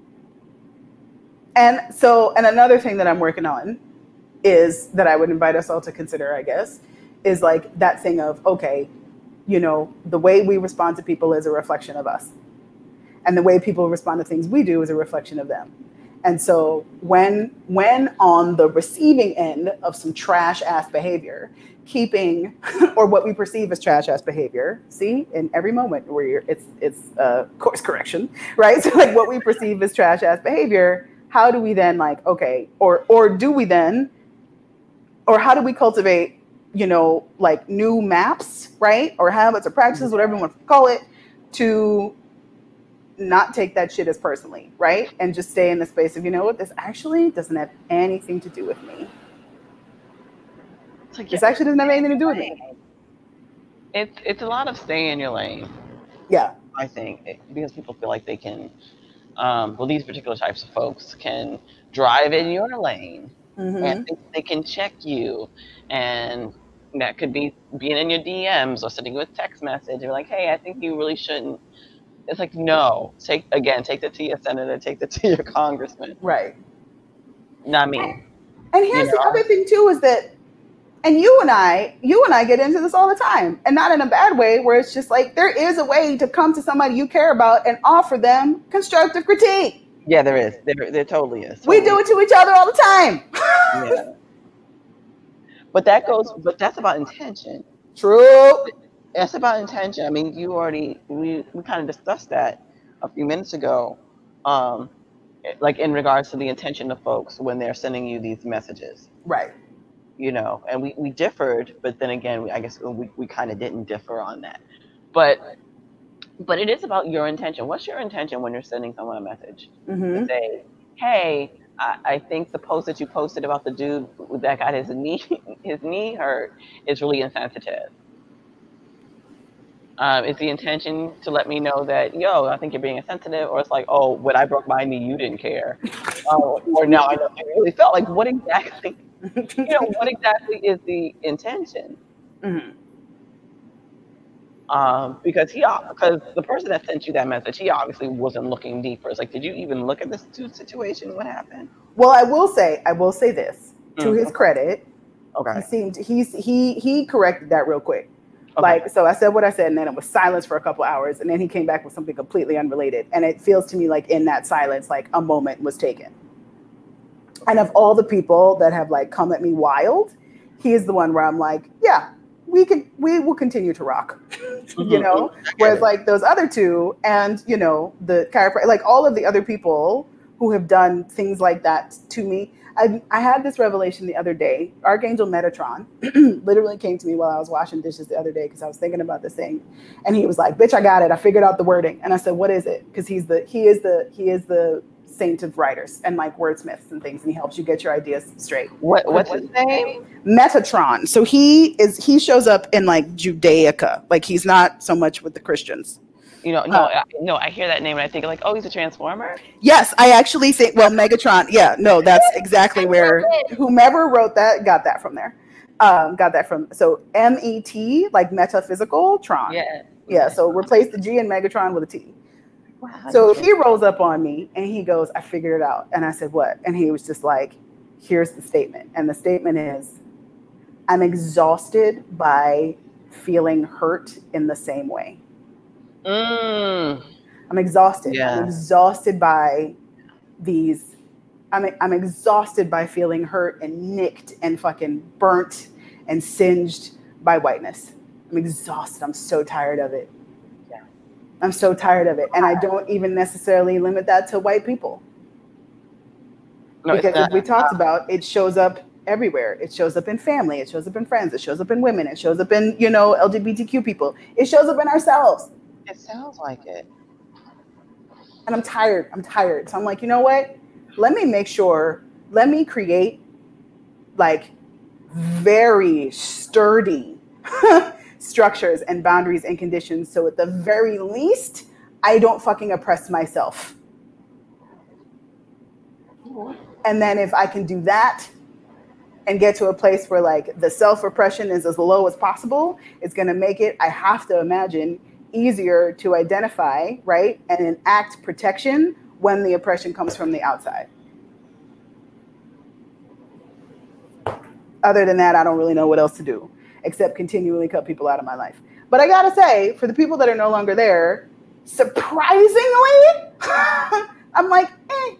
And another thing that I'm working on is that I would invite us all to consider, I guess, is like that thing of, okay, the way we respond to people is a reflection of us. And the way people respond to things we do is a reflection of them. And so when on the receiving end of some trash ass behavior, keeping or what we perceive as trash ass behavior, see, in every moment where it's course correction, right? So like what we perceive as trash ass behavior, how do we then like, okay, or do we then, or how do we cultivate, like new maps, right? Or habits or practices, whatever you want to call it, to not take that shit as personally, right? And just stay in the space of, what, this actually doesn't have anything to do with me. like, This actually doesn't have anything to do with me. It's a lot of stay in your lane. Yeah. I think because people feel like they can. Well, these particular types of folks can drive in your lane and Mm-hmm. think they can check you, and that could be being in your DMs or sending you a text message. You're like, hey, I think you really shouldn't. It's like, no, take that to your senator, take that to your congressman, Right. not me. And You here's the know, other thing too is that, and you and I get into this all the time, and not in a bad way, where it's just like there is a way to come to somebody you care about and offer them constructive critique. yeah, there is. There totally is. We Totally. do it to each other all the time. Yeah. But that's about intention. True. That's about intention. I mean, we kind of discussed that a few minutes ago, um, like in regards to the intention of folks when they're sending you these messages, Right. and we differed, but then again, I guess we kind of didn't differ on that. But it is about your intention. What's your intention when you're sending someone a message? To Mm-hmm. say, hey, I think the post that you posted about the dude that got his knee hurt is really insensitive. Is the intention to let me know that, yo, I think you're being insensitive, or it's like, oh, when I broke my knee, you didn't care, or now I know how you really felt. Like, what exactly, what exactly is the intention? Mm-hmm. Because the person that sent you that message, he obviously wasn't looking deeper. It's like, did you even look at this situation? What happened? Well, I will say this to his Okay. credit. Okay. He corrected that real quick. Okay. Like, so I said what I said, and then it was silence for a couple hours, and then he came back with something completely unrelated. And it feels to me like in that silence, like a moment was taken. And of all the people that have like come at me wild, he is the one where I'm like, yeah, we will continue to rock, Mm-hmm. Whereas like those other two, and the chiropractor, like all of the other people who have done things like that to me. I had this revelation the other day. Archangel Metatron literally came to me while I was washing dishes the other day because I was thinking about this thing, and he was like, "Bitch, I got it. I figured out the wording." And I said, "What is it?" Because he is the saint of writers and like wordsmiths and things, and he helps you get your ideas straight. What's his name? Metatron. So he shows up in like Judaica. Like he's not so much with the Christians. No, I hear that name and I think like, oh, he's a transformer. Yes, I actually think, well, Megatron. Yeah, no, that's exactly where whomever wrote that got that from there. Got that from, so MET, like metaphysical Tron. Yeah. So replace the G in Megatron with a T. Wow, so he rolls up on me and he goes, "I figured it out." And I said, "What?" And he was just like, "Here's the statement." And the statement is, "I'm exhausted by feeling hurt in the same way." I'm exhausted. Yeah. I'm exhausted by these. I'm exhausted by feeling hurt and nicked and fucking burnt and singed by whiteness. I'm exhausted. I'm so tired of it. Yeah. I'm so tired of it. And I don't even necessarily limit that to white people. No, because as we talked about, it shows up everywhere. It shows up in family. It shows up in friends. It shows up in women. It shows up in, LGBTQ people. It shows up in ourselves. It sounds like it. And I'm tired. So I'm like, you know what? Let me create like very sturdy structures and boundaries and conditions. So at the very least, I don't fucking oppress myself. And then if I can do that and get to a place where like the self-oppression is as low as possible, it's going to make it, I have to imagine, easier to identify, right, and enact protection when the oppression comes from the outside. Other than that, I don't really know what else to do except continually cut people out of my life. But I gotta say, for the people that are no longer there, surprisingly, I'm like, eh.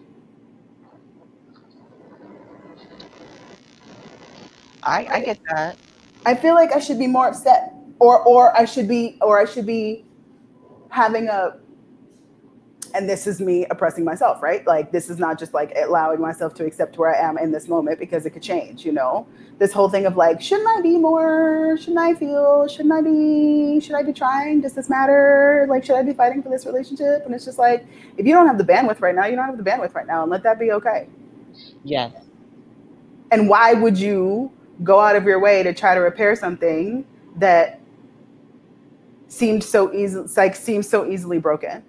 I get that. I feel like I should be more upset, or I should be having a, and this is me oppressing myself, right? Like this is not just like allowing myself to accept where I am in this moment because it could change, This whole thing of like, shouldn't I be more? Shouldn't I feel? Should I be trying? Does this matter? Like, should I be fighting for this relationship? And it's just like, if you don't have the bandwidth right now, you don't have the bandwidth right now, and let that be okay. Yes. And why would you go out of your way to try to repair something that seems so easily broken.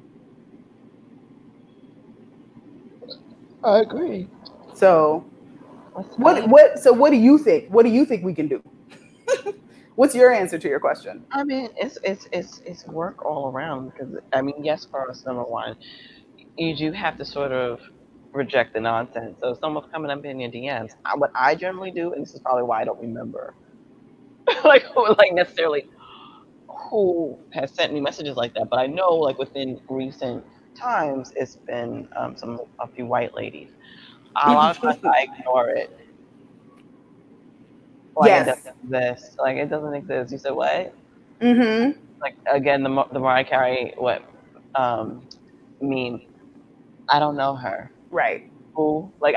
I agree. So That's what do you think? What do you think we can do? What's your answer to your question? I mean, it's work all around because I mean, yes, for us, number one, you do have to sort of reject the nonsense. So if someone's coming up in your DMs, what I generally do, and this is probably why I don't remember, like necessarily who has sent me messages like that, but I know like within recent times, it's been a few white ladies. A lot of times I ignore it. Like it Yes. doesn't exist. Like it doesn't exist. You said what? Mm-hmm. Like again, the Mariah Carey um meme. I don't know her. Right. Who? Like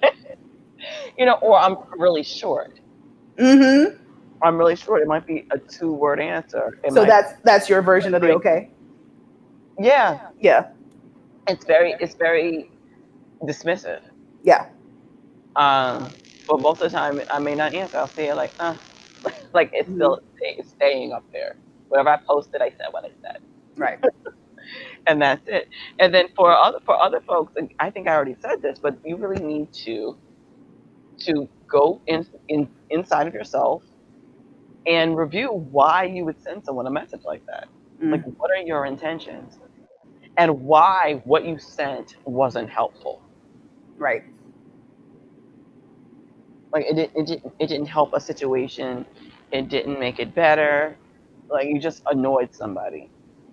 or I'm really short. Mm-hmm. I'm really short. It might be a 2-word answer. It So might that's your version of the be okay. yeah. Yeah. It's very dismissive. Yeah. But most of the time I may not answer. I'll say it like, like Mm-hmm. it's staying up there. Whatever I posted, I said what I said, Right. and that's it. And then for other folks, and I think I already said this, but you really need to go inside of yourself and review why you would send someone a message like that. Like, Mm. what are your intentions, and why what you sent wasn't helpful. Right. Like it didn't help a situation. It didn't make it better. Like you just annoyed somebody.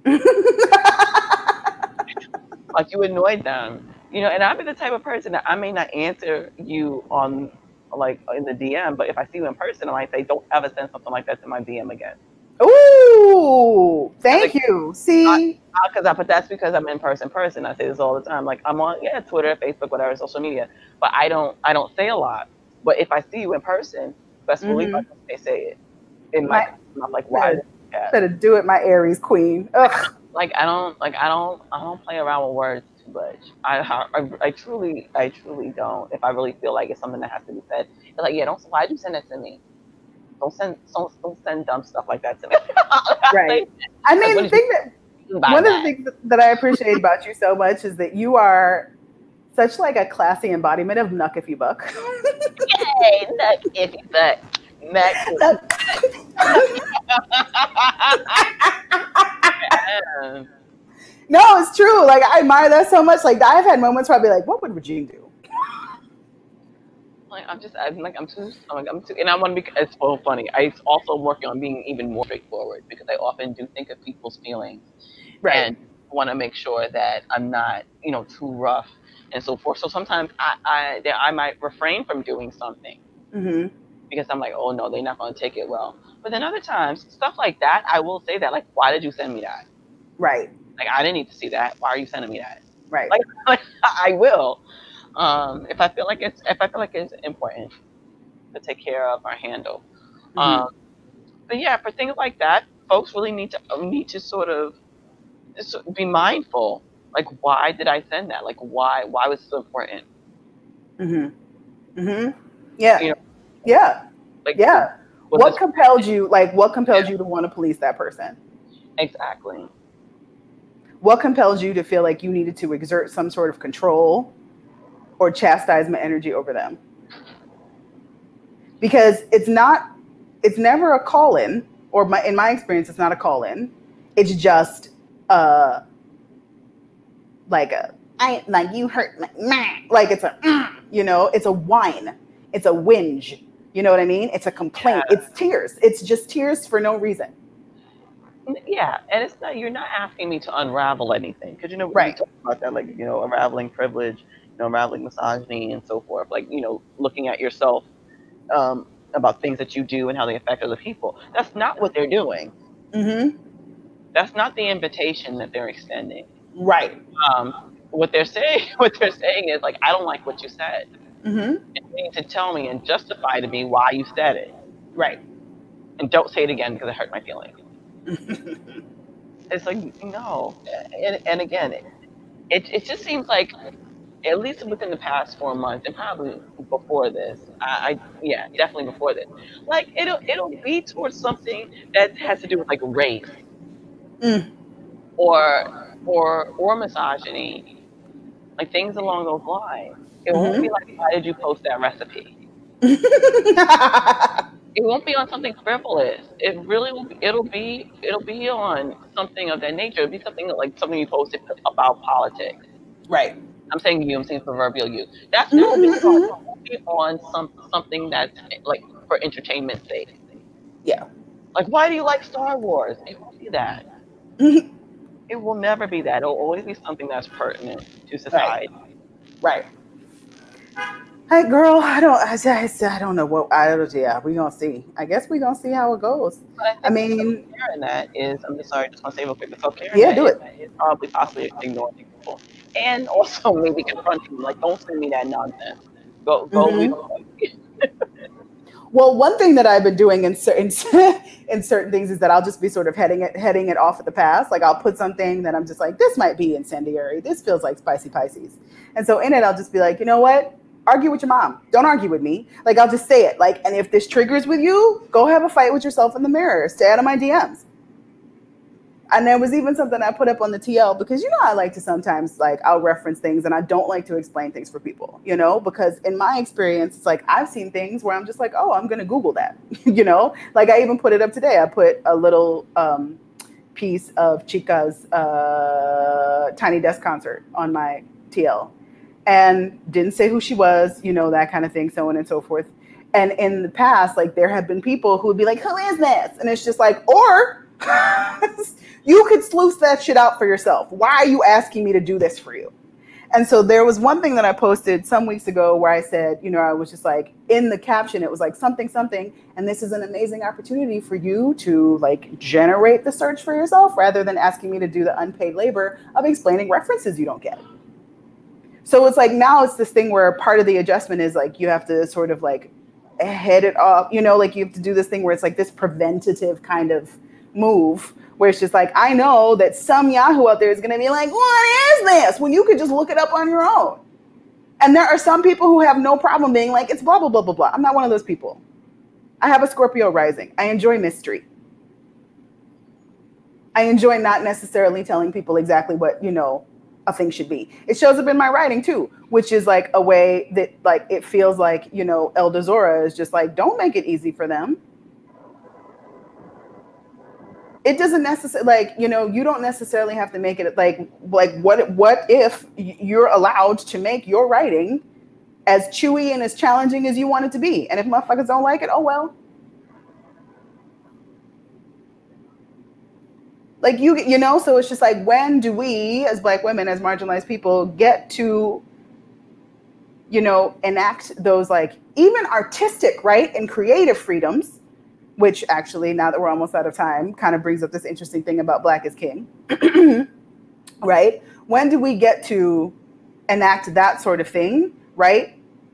Like you annoyed them. And I'd be the type of person that I may not answer you on like in the DM, but if I see you in person, I might say, "Don't ever send something like that to my DM again." Ooh, Because thank you. I, See, but that's because I'm in person. I say this all the time. Like I'm on Twitter, Facebook, whatever, social media, but I don't say a lot. But if I see you in person, best believe I mm-hmm. may say it. It might my come out like, "Why better did you do that?" better do it, my Aries queen. Ugh. I don't play around with words too much. I truly don't. If I really feel like it's something that has to be said, it's like, yeah, don't. Why'd you send that to me? Don't send dumb stuff like that to me. Right. Like, I like, mean, what the did you thing that mean by one of the that? things that I appreciate about you so much is that you are such like a classy embodiment of nuck if you buck. Hey, next if you suck. Next. Yeah. No, it's true. Like I admire that so much. Like I've had moments where I'll be like, "What would Regine do?" Like I'm too, and I want to be. It's so funny. I also working on being even more straightforward because I often do think of people's feelings Right. and want to make sure that I'm not, too rough and so forth. So sometimes I might refrain from doing something Mm-hmm. because I'm like, oh no, they're not going to take it well. But then other times, stuff like that, I will say that, like, why did you send me that? Right. Like, I didn't need to see that. Why are you sending me that? Right. Like I will, if I feel like it's important to take care of or handle. Mm-hmm. Um, but yeah, for things like that, folks really need to sort of just be mindful. Like, why did I send that? Like, why was it so important? Mm-hmm. Mm-hmm. Yeah. You know, Yeah. like, Yeah. was this What compelled yeah, you to want to police that person? exactly? What compelled you to feel like you needed to exert some sort of control or chastisement energy over them? Because it's never a call in, or in my experience, it's not a call in. It's just uh like a I like you hurt my like it's a it's a whine, it's a whinge. You know what I mean? It's a complaint. Yeah, It's tears. It's just tears for no reason. yeah, and it's not. You're not asking me to unravel anything because we Right. talked about that, like unraveling privilege, unraveling misogyny, and so forth. Like looking at yourself about things that you do and how they affect other people. That's not what they're doing. Mm-hmm. That's not the invitation that they're extending. Right. Um, what they're saying, what they're saying is like, I don't like what you said. Mm-hmm. And you need to tell me and justify to me why you said it, Right. and don't say it again because it hurt my feelings. It's like no, and again, it just seems like at least within the past 4 months, and probably before this, yeah, definitely before this, like it'll be towards something that has to do with like race Mm. or or misogyny, like things along those lines. It won't be Hmm. like, why did you post that recipe? It won't be on something frivolous. It really will be, it'll be on something of that nature. It'll be something like something you posted about politics. Right. I'm saying you, I'm saying proverbial you. That's what it'll be on. It Mm-hmm. won't be on something that's like for entertainment's sake. Yeah. Like, why do you like Star Wars? It won't be that. Mhm. It will never be that. It'll always be something that's pertinent to Right. society. Right. Hey, girl, I don't know what I don't. Yeah, we gonna see. I guess we gonna see how it goes. But I I think the mean, self-care in that is, I'm just sorry, just want to say real quick, the self-care in yeah, that do it. is probably possibly ignoring people. And also maybe confronting them, like, don't send me that nonsense. Go leave Hmm. them. Well, one thing that I've been doing in certain in certain things is that I'll just be sort of heading it off at the pass. Like I'll put something that I'm just like, this might be incendiary. This feels like spicy Pisces, and so in it I'll just be like, you know what? Argue with your mom. Don't argue with me. Like I'll just say it. Like, and if this triggers with you, go have a fight with yourself in the mirror. Stay out of my DMs. And there was even something I put up on the TL because you know I like to sometimes like I'll reference things and I don't like to explain things for people, you know, because in my experience it's like I've seen things where I'm just like, oh, I'm gonna Google that, you know, like I even put it up today. I put a little piece of Chica's Tiny Desk concert on my TL and didn't say who she was, you know, that kind of thing, so on and so forth. And in the past, like there have been people who would be like, who is this? And it's just like, or you could sleuth that shit out for yourself. Why are you asking me to do this for you? And so there was one thing that I posted some weeks ago where I said, you know, I was just like in the caption, it was like something, something. And this is an amazing opportunity for you to like generate the search for yourself rather than asking me to do the unpaid labor of explaining references you don't get. So it's like now it's this thing where part of the adjustment is like you have to sort of like head it off, you know, like you have to do this thing where it's like this preventative kind of move where it's just like, I know that some Yahoo out there is going to be like, what is this? When you could just look it up on your own. And there are some people who have no problem being like, it's blah, blah, blah, blah, blah. I'm not one of those people. I have a Scorpio rising. I enjoy mystery. I enjoy not necessarily telling people exactly what, you know, a thing should be. It shows up in my writing too, which is like a way that like it feels like, you know, Elda Zora is just like, don't make it easy for them. It doesn't necessarily like, you know, you don't necessarily have to make it like what if you're allowed to make your writing as chewy and as challenging as you want it to be? And if motherfuckers don't like it, oh well. Like you know, so it's just like, when do we as Black women, as marginalized people, get to, you know, enact those like even artistic, right, and creative freedoms, which actually, now that we're almost out of time, kind of brings up this interesting thing about Black is King. Right? When do we get to enact that sort of thing, right?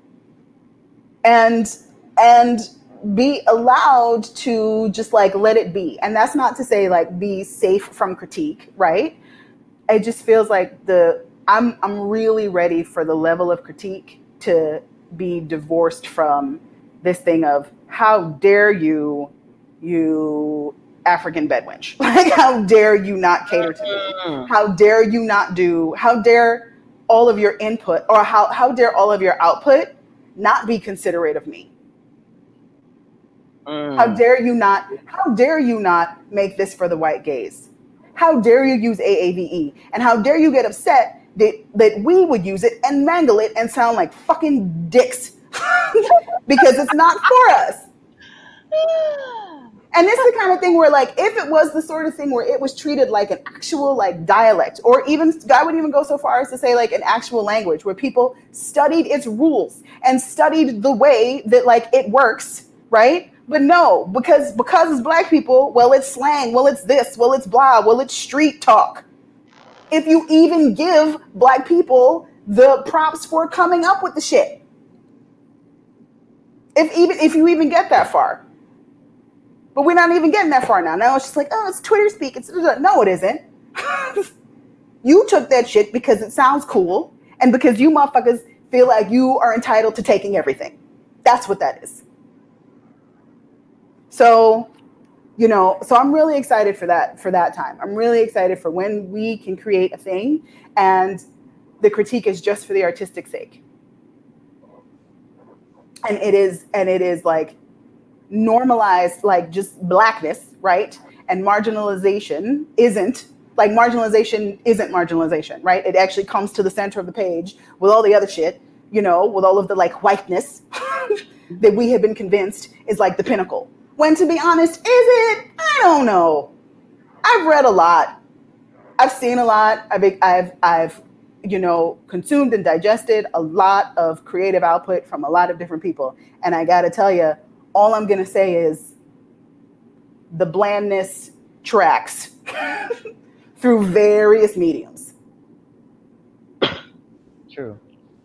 And be allowed to just like let it be. And that's not to say like be safe from critique, right? It just feels like I'm really ready for the level of critique to be divorced from this thing of how dare you African bedwench. Like how dare you not cater to me? Mm, How dare all of your input, or how dare all of your output not be considerate of me? mm. How dare you not make this for the white gaze? How dare you use AAVE? And how dare you get upset that we would use it and mangle it and sound like fucking dicks because it's not for us. And it's the kind of thing where like, if it was the sort of thing where it was treated like an actual like dialect, or even I would even go so far as to say like an actual language where people studied its rules and studied the way that like it works, right? But no, because it's Black people, well, it's slang, well, it's this, well, it's blah, well, it's street talk. If you even give Black people the props for coming up with the shit. If you even get that far. But we're not even getting that far now. Now it's just like, oh, it's Twitter speak. No, it isn't. You took that shit because it sounds cool, And because you motherfuckers feel like you are entitled to taking everything. That's what that is. So, so I'm really excited for that time. I'm really excited for when we can create a thing and the critique is just for the artistic sake. And it is like normalized, like just blackness, right? And marginalization isn't marginalization, right? It actually comes to the center of the page with all the other shit, with all of the like whiteness that we have been convinced is like the pinnacle. When, to be honest, is it? I don't know. I've read a lot. I've seen a lot. I've consumed and digested a lot of creative output from a lot of different people. And I got to tell you, all I'm going to say is the blandness tracks through various mediums. True.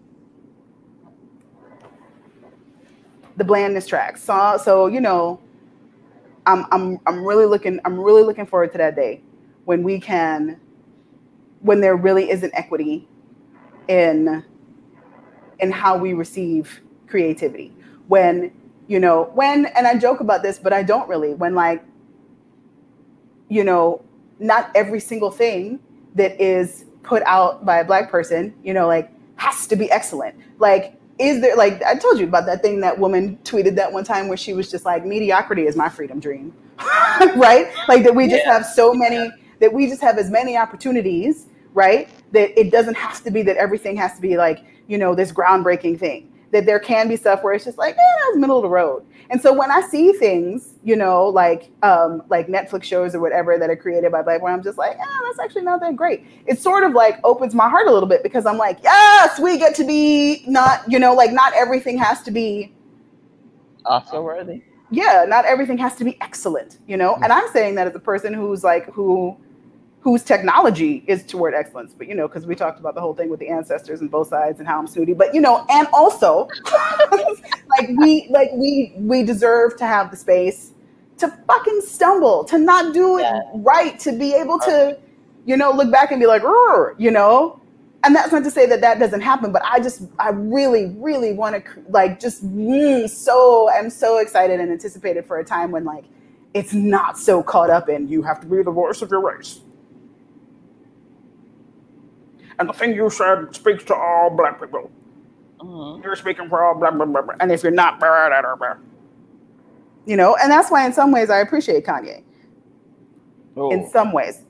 The blandness tracks. So I'm really looking forward to that day when there really is an equity in how we receive creativity. When and I joke about this, but I don't really, when like, not every single thing that is put out by a Black person, like has to be excellent. Like, is there, like, I told you about that thing that woman tweeted that one time where she was just like, mediocrity is my freedom dream, right? Like that we just have so many, that we just have as many opportunities, right? That it doesn't have to be that everything has to be like, this groundbreaking thing. That there can be stuff where it's just like, it's middle of the road. And so when I see things, like Netflix shows or whatever that are created by Black women, I'm just like, that's actually not that great. It sort of like opens my heart a little bit because I'm like, yes, we get to be not, like not everything has to be Oscar worthy. Yeah, not everything has to be excellent, And I'm saying that as a person who's like, whose technology is toward excellence, but because we talked about the whole thing with the ancestors and both sides and how I'm snooty, but and also we deserve to have the space to fucking stumble, to not do it right, to be able to, look back and be like, and that's not to say that doesn't happen, but I really, really want to I'm so excited and anticipated for a time when like, it's not so caught up in you have to be the voice of your race. And the thing you said speaks to all Black people. Mm-hmm. You're speaking for all blah, blah, blah, blah. And if you're not, blah, blah, blah, blah. And that's why in some ways I appreciate Kanye. Oh. In some ways.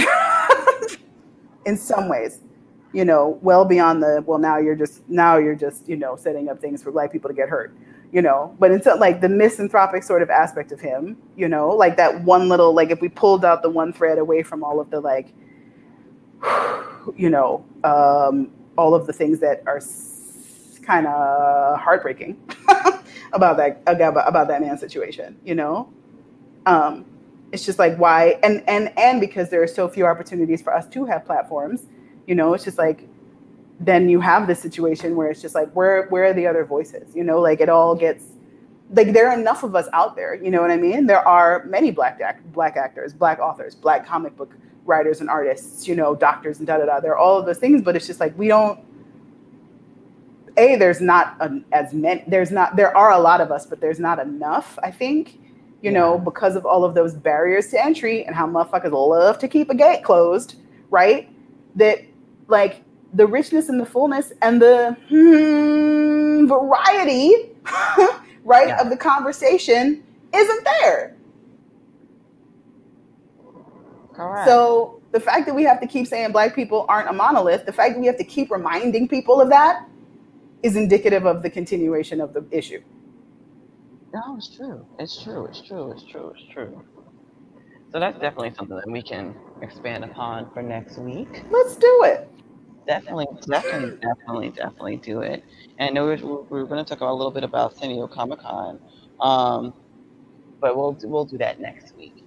In some ways. Well beyond now you're just, setting up things for Black people to get hurt. But until like the misanthropic sort of aspect of him, like that one little, like if we pulled out the one thread away from all of the like, all of the things that are kind of heartbreaking about that man's situation, it's just like why, and because there are so few opportunities for us to have platforms, it's just like, then you have this situation where it's just like, where are the other voices? Like it all gets, like there are enough of us out there, you know what I mean? There are many Black actors, Black authors, Black comic book writers and artists, doctors and da-da-da. There are all of those things, but it's just like, we don't, there's not as many, there are a lot of us, but there's not enough, I think, because of all of those barriers to entry and how motherfuckers love to keep a gate closed, right? That like the richness and the fullness and the variety, right, of the conversation isn't there. Correct. So the fact that we have to keep saying Black people aren't a monolith, the fact that we have to keep reminding people of that is indicative of the continuation of the issue. No, it's true. It's true. So that's definitely something that we can expand upon for next week. Let's do it. Definitely do it. And I know we're going to talk a little bit about San Diego Comic-Con, but we'll do that next week.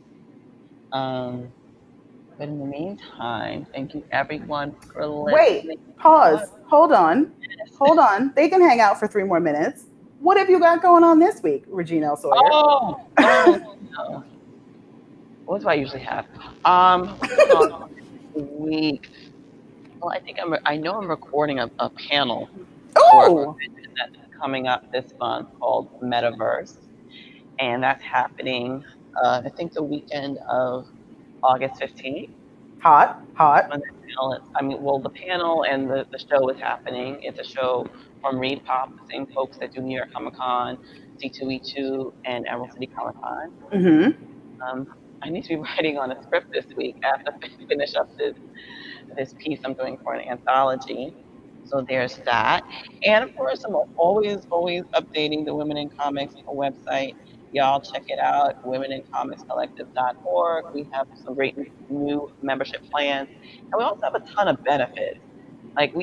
But in the meantime, thank you everyone for listening. Wait, pause. Hold on. They can hang out for 3 more minutes. What have you got going on this week, Regina L. Sawyer? No. What do I usually have? Week. Well, I know I'm recording a panel for a Oh, convention that's coming up this month called Metaverse, and that's happening. I think the weekend of August 15th. hot. When the the panel and the show is happening. It's a show from ReedPop, the same folks that do New York Comic Con, C2E2, and Emerald City Comic Con. Mm-hmm. Um, I need to be writing on a script this week after I finish up this piece I'm doing for an anthology. So there's that. And of course, I'm always updating the Women in Comics website. Y'all check it out, womenincomicscollective.org. We have some great new membership plans. And we also have a ton of benefits. Like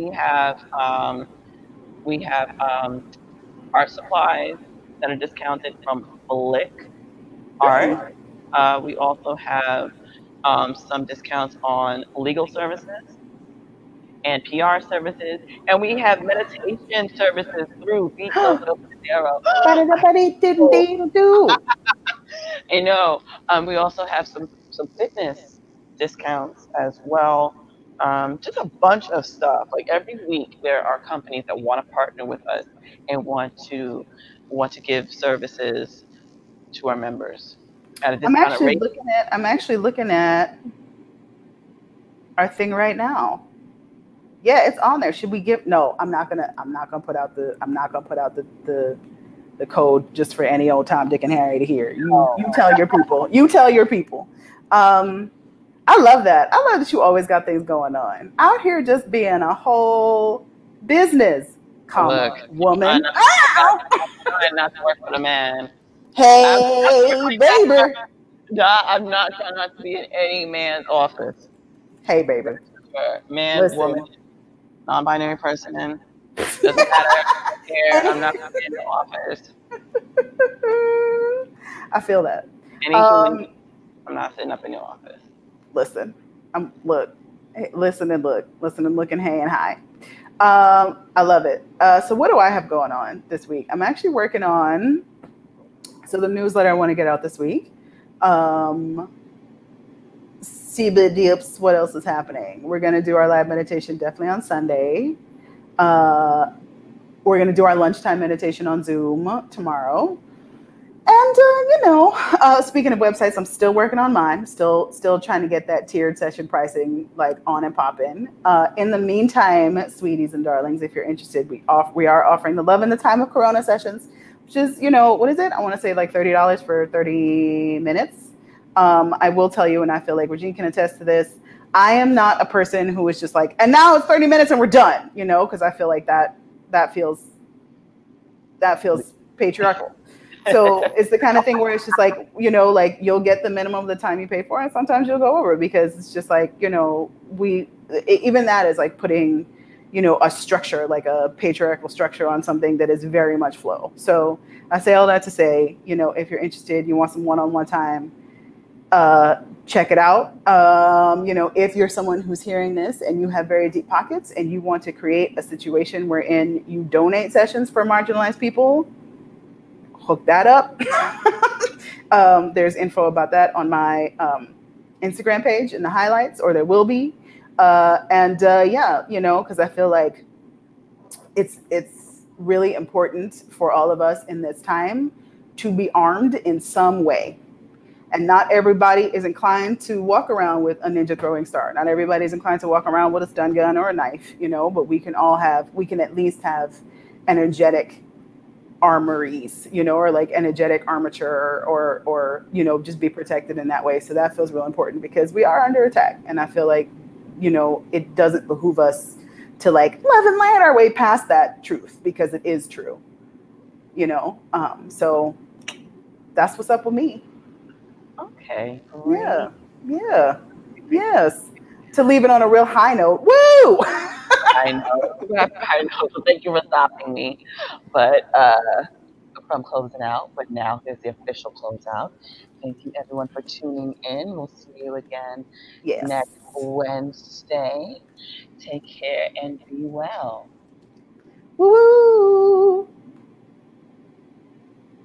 we have art supplies that are discounted from Blick Art. We also have some discounts on legal services and PR services, and we have meditation services through Beat Close It Open Arrow. Do. I know. We also have some fitness discounts as well. Just a bunch of stuff. Like every week, there are companies that want to partner with us and want to give services to our members at a discounted rate. I'm actually looking at our thing right now. Yeah, it's on there. Should we give? No, I'm not gonna put out the code just for any old Tom, Dick, and Harry to hear. You tell your people. You tell your people. I love that. I love that you always got things going on out here, just being a whole business, Look, woman. trying not to work for the man. Hey, baby. I'm not trying not to be in any man's office. Hey, baby. Man, Listen. woman, non-binary person, doesn't matter. I'm not going to be in the office. I feel that. Any human, I'm not sitting up in your office. Listen, listen and look and hey and hi. I love it. So what do I have going on this week? I'm actually working on the newsletter I want to get out this week. Siba Dips, what else is happening? We're going to do our live meditation definitely on Sunday. We're going to do our lunchtime meditation on Zoom tomorrow. And, speaking of websites, I'm still working on mine. Still trying to get that tiered session pricing like on and popping. In the meantime, sweeties and darlings, if you're interested, we are offering the Love in the Time of Corona sessions, which is, what is it? I want to say like $30 for 30 minutes. I will tell you, and I feel like Regine can attest to this, I am not a person who is just like, and now it's 30 minutes and we're done, because I feel like that feels patriarchal. So it's the kind of thing where it's just like, like you'll get the minimum of the time you pay for, and sometimes you'll go over because it's just like, even that is like putting, a structure, like a patriarchal structure on something that is very much flow. So I say all that to say, if you're interested, you want some one-on-one time, check it out. If you're someone who's hearing this and you have very deep pockets and you want to create a situation wherein you donate sessions for marginalized people, hook that up. There's info about that on my Instagram page in the highlights, or there will be. Because I feel like it's really important for all of us in this time to be armed in some way. And not everybody is inclined to walk around with a ninja throwing star. Not everybody is inclined to walk around with a stun gun or a knife, but we can at least have energetic armories, or like energetic armature or just be protected in that way. So that feels real important because we are under attack. And I feel like, it doesn't behoove us to like love and light our way past that truth because it is true, so that's what's up with me. Okay. Great. Yeah. Yes. To leave it on a real high note. Woo! I know. So thank you for stopping me. But from closing out, but now here's the official closeout. Thank you everyone for tuning in. We'll see you again next Wednesday. Take care and be well. Woo!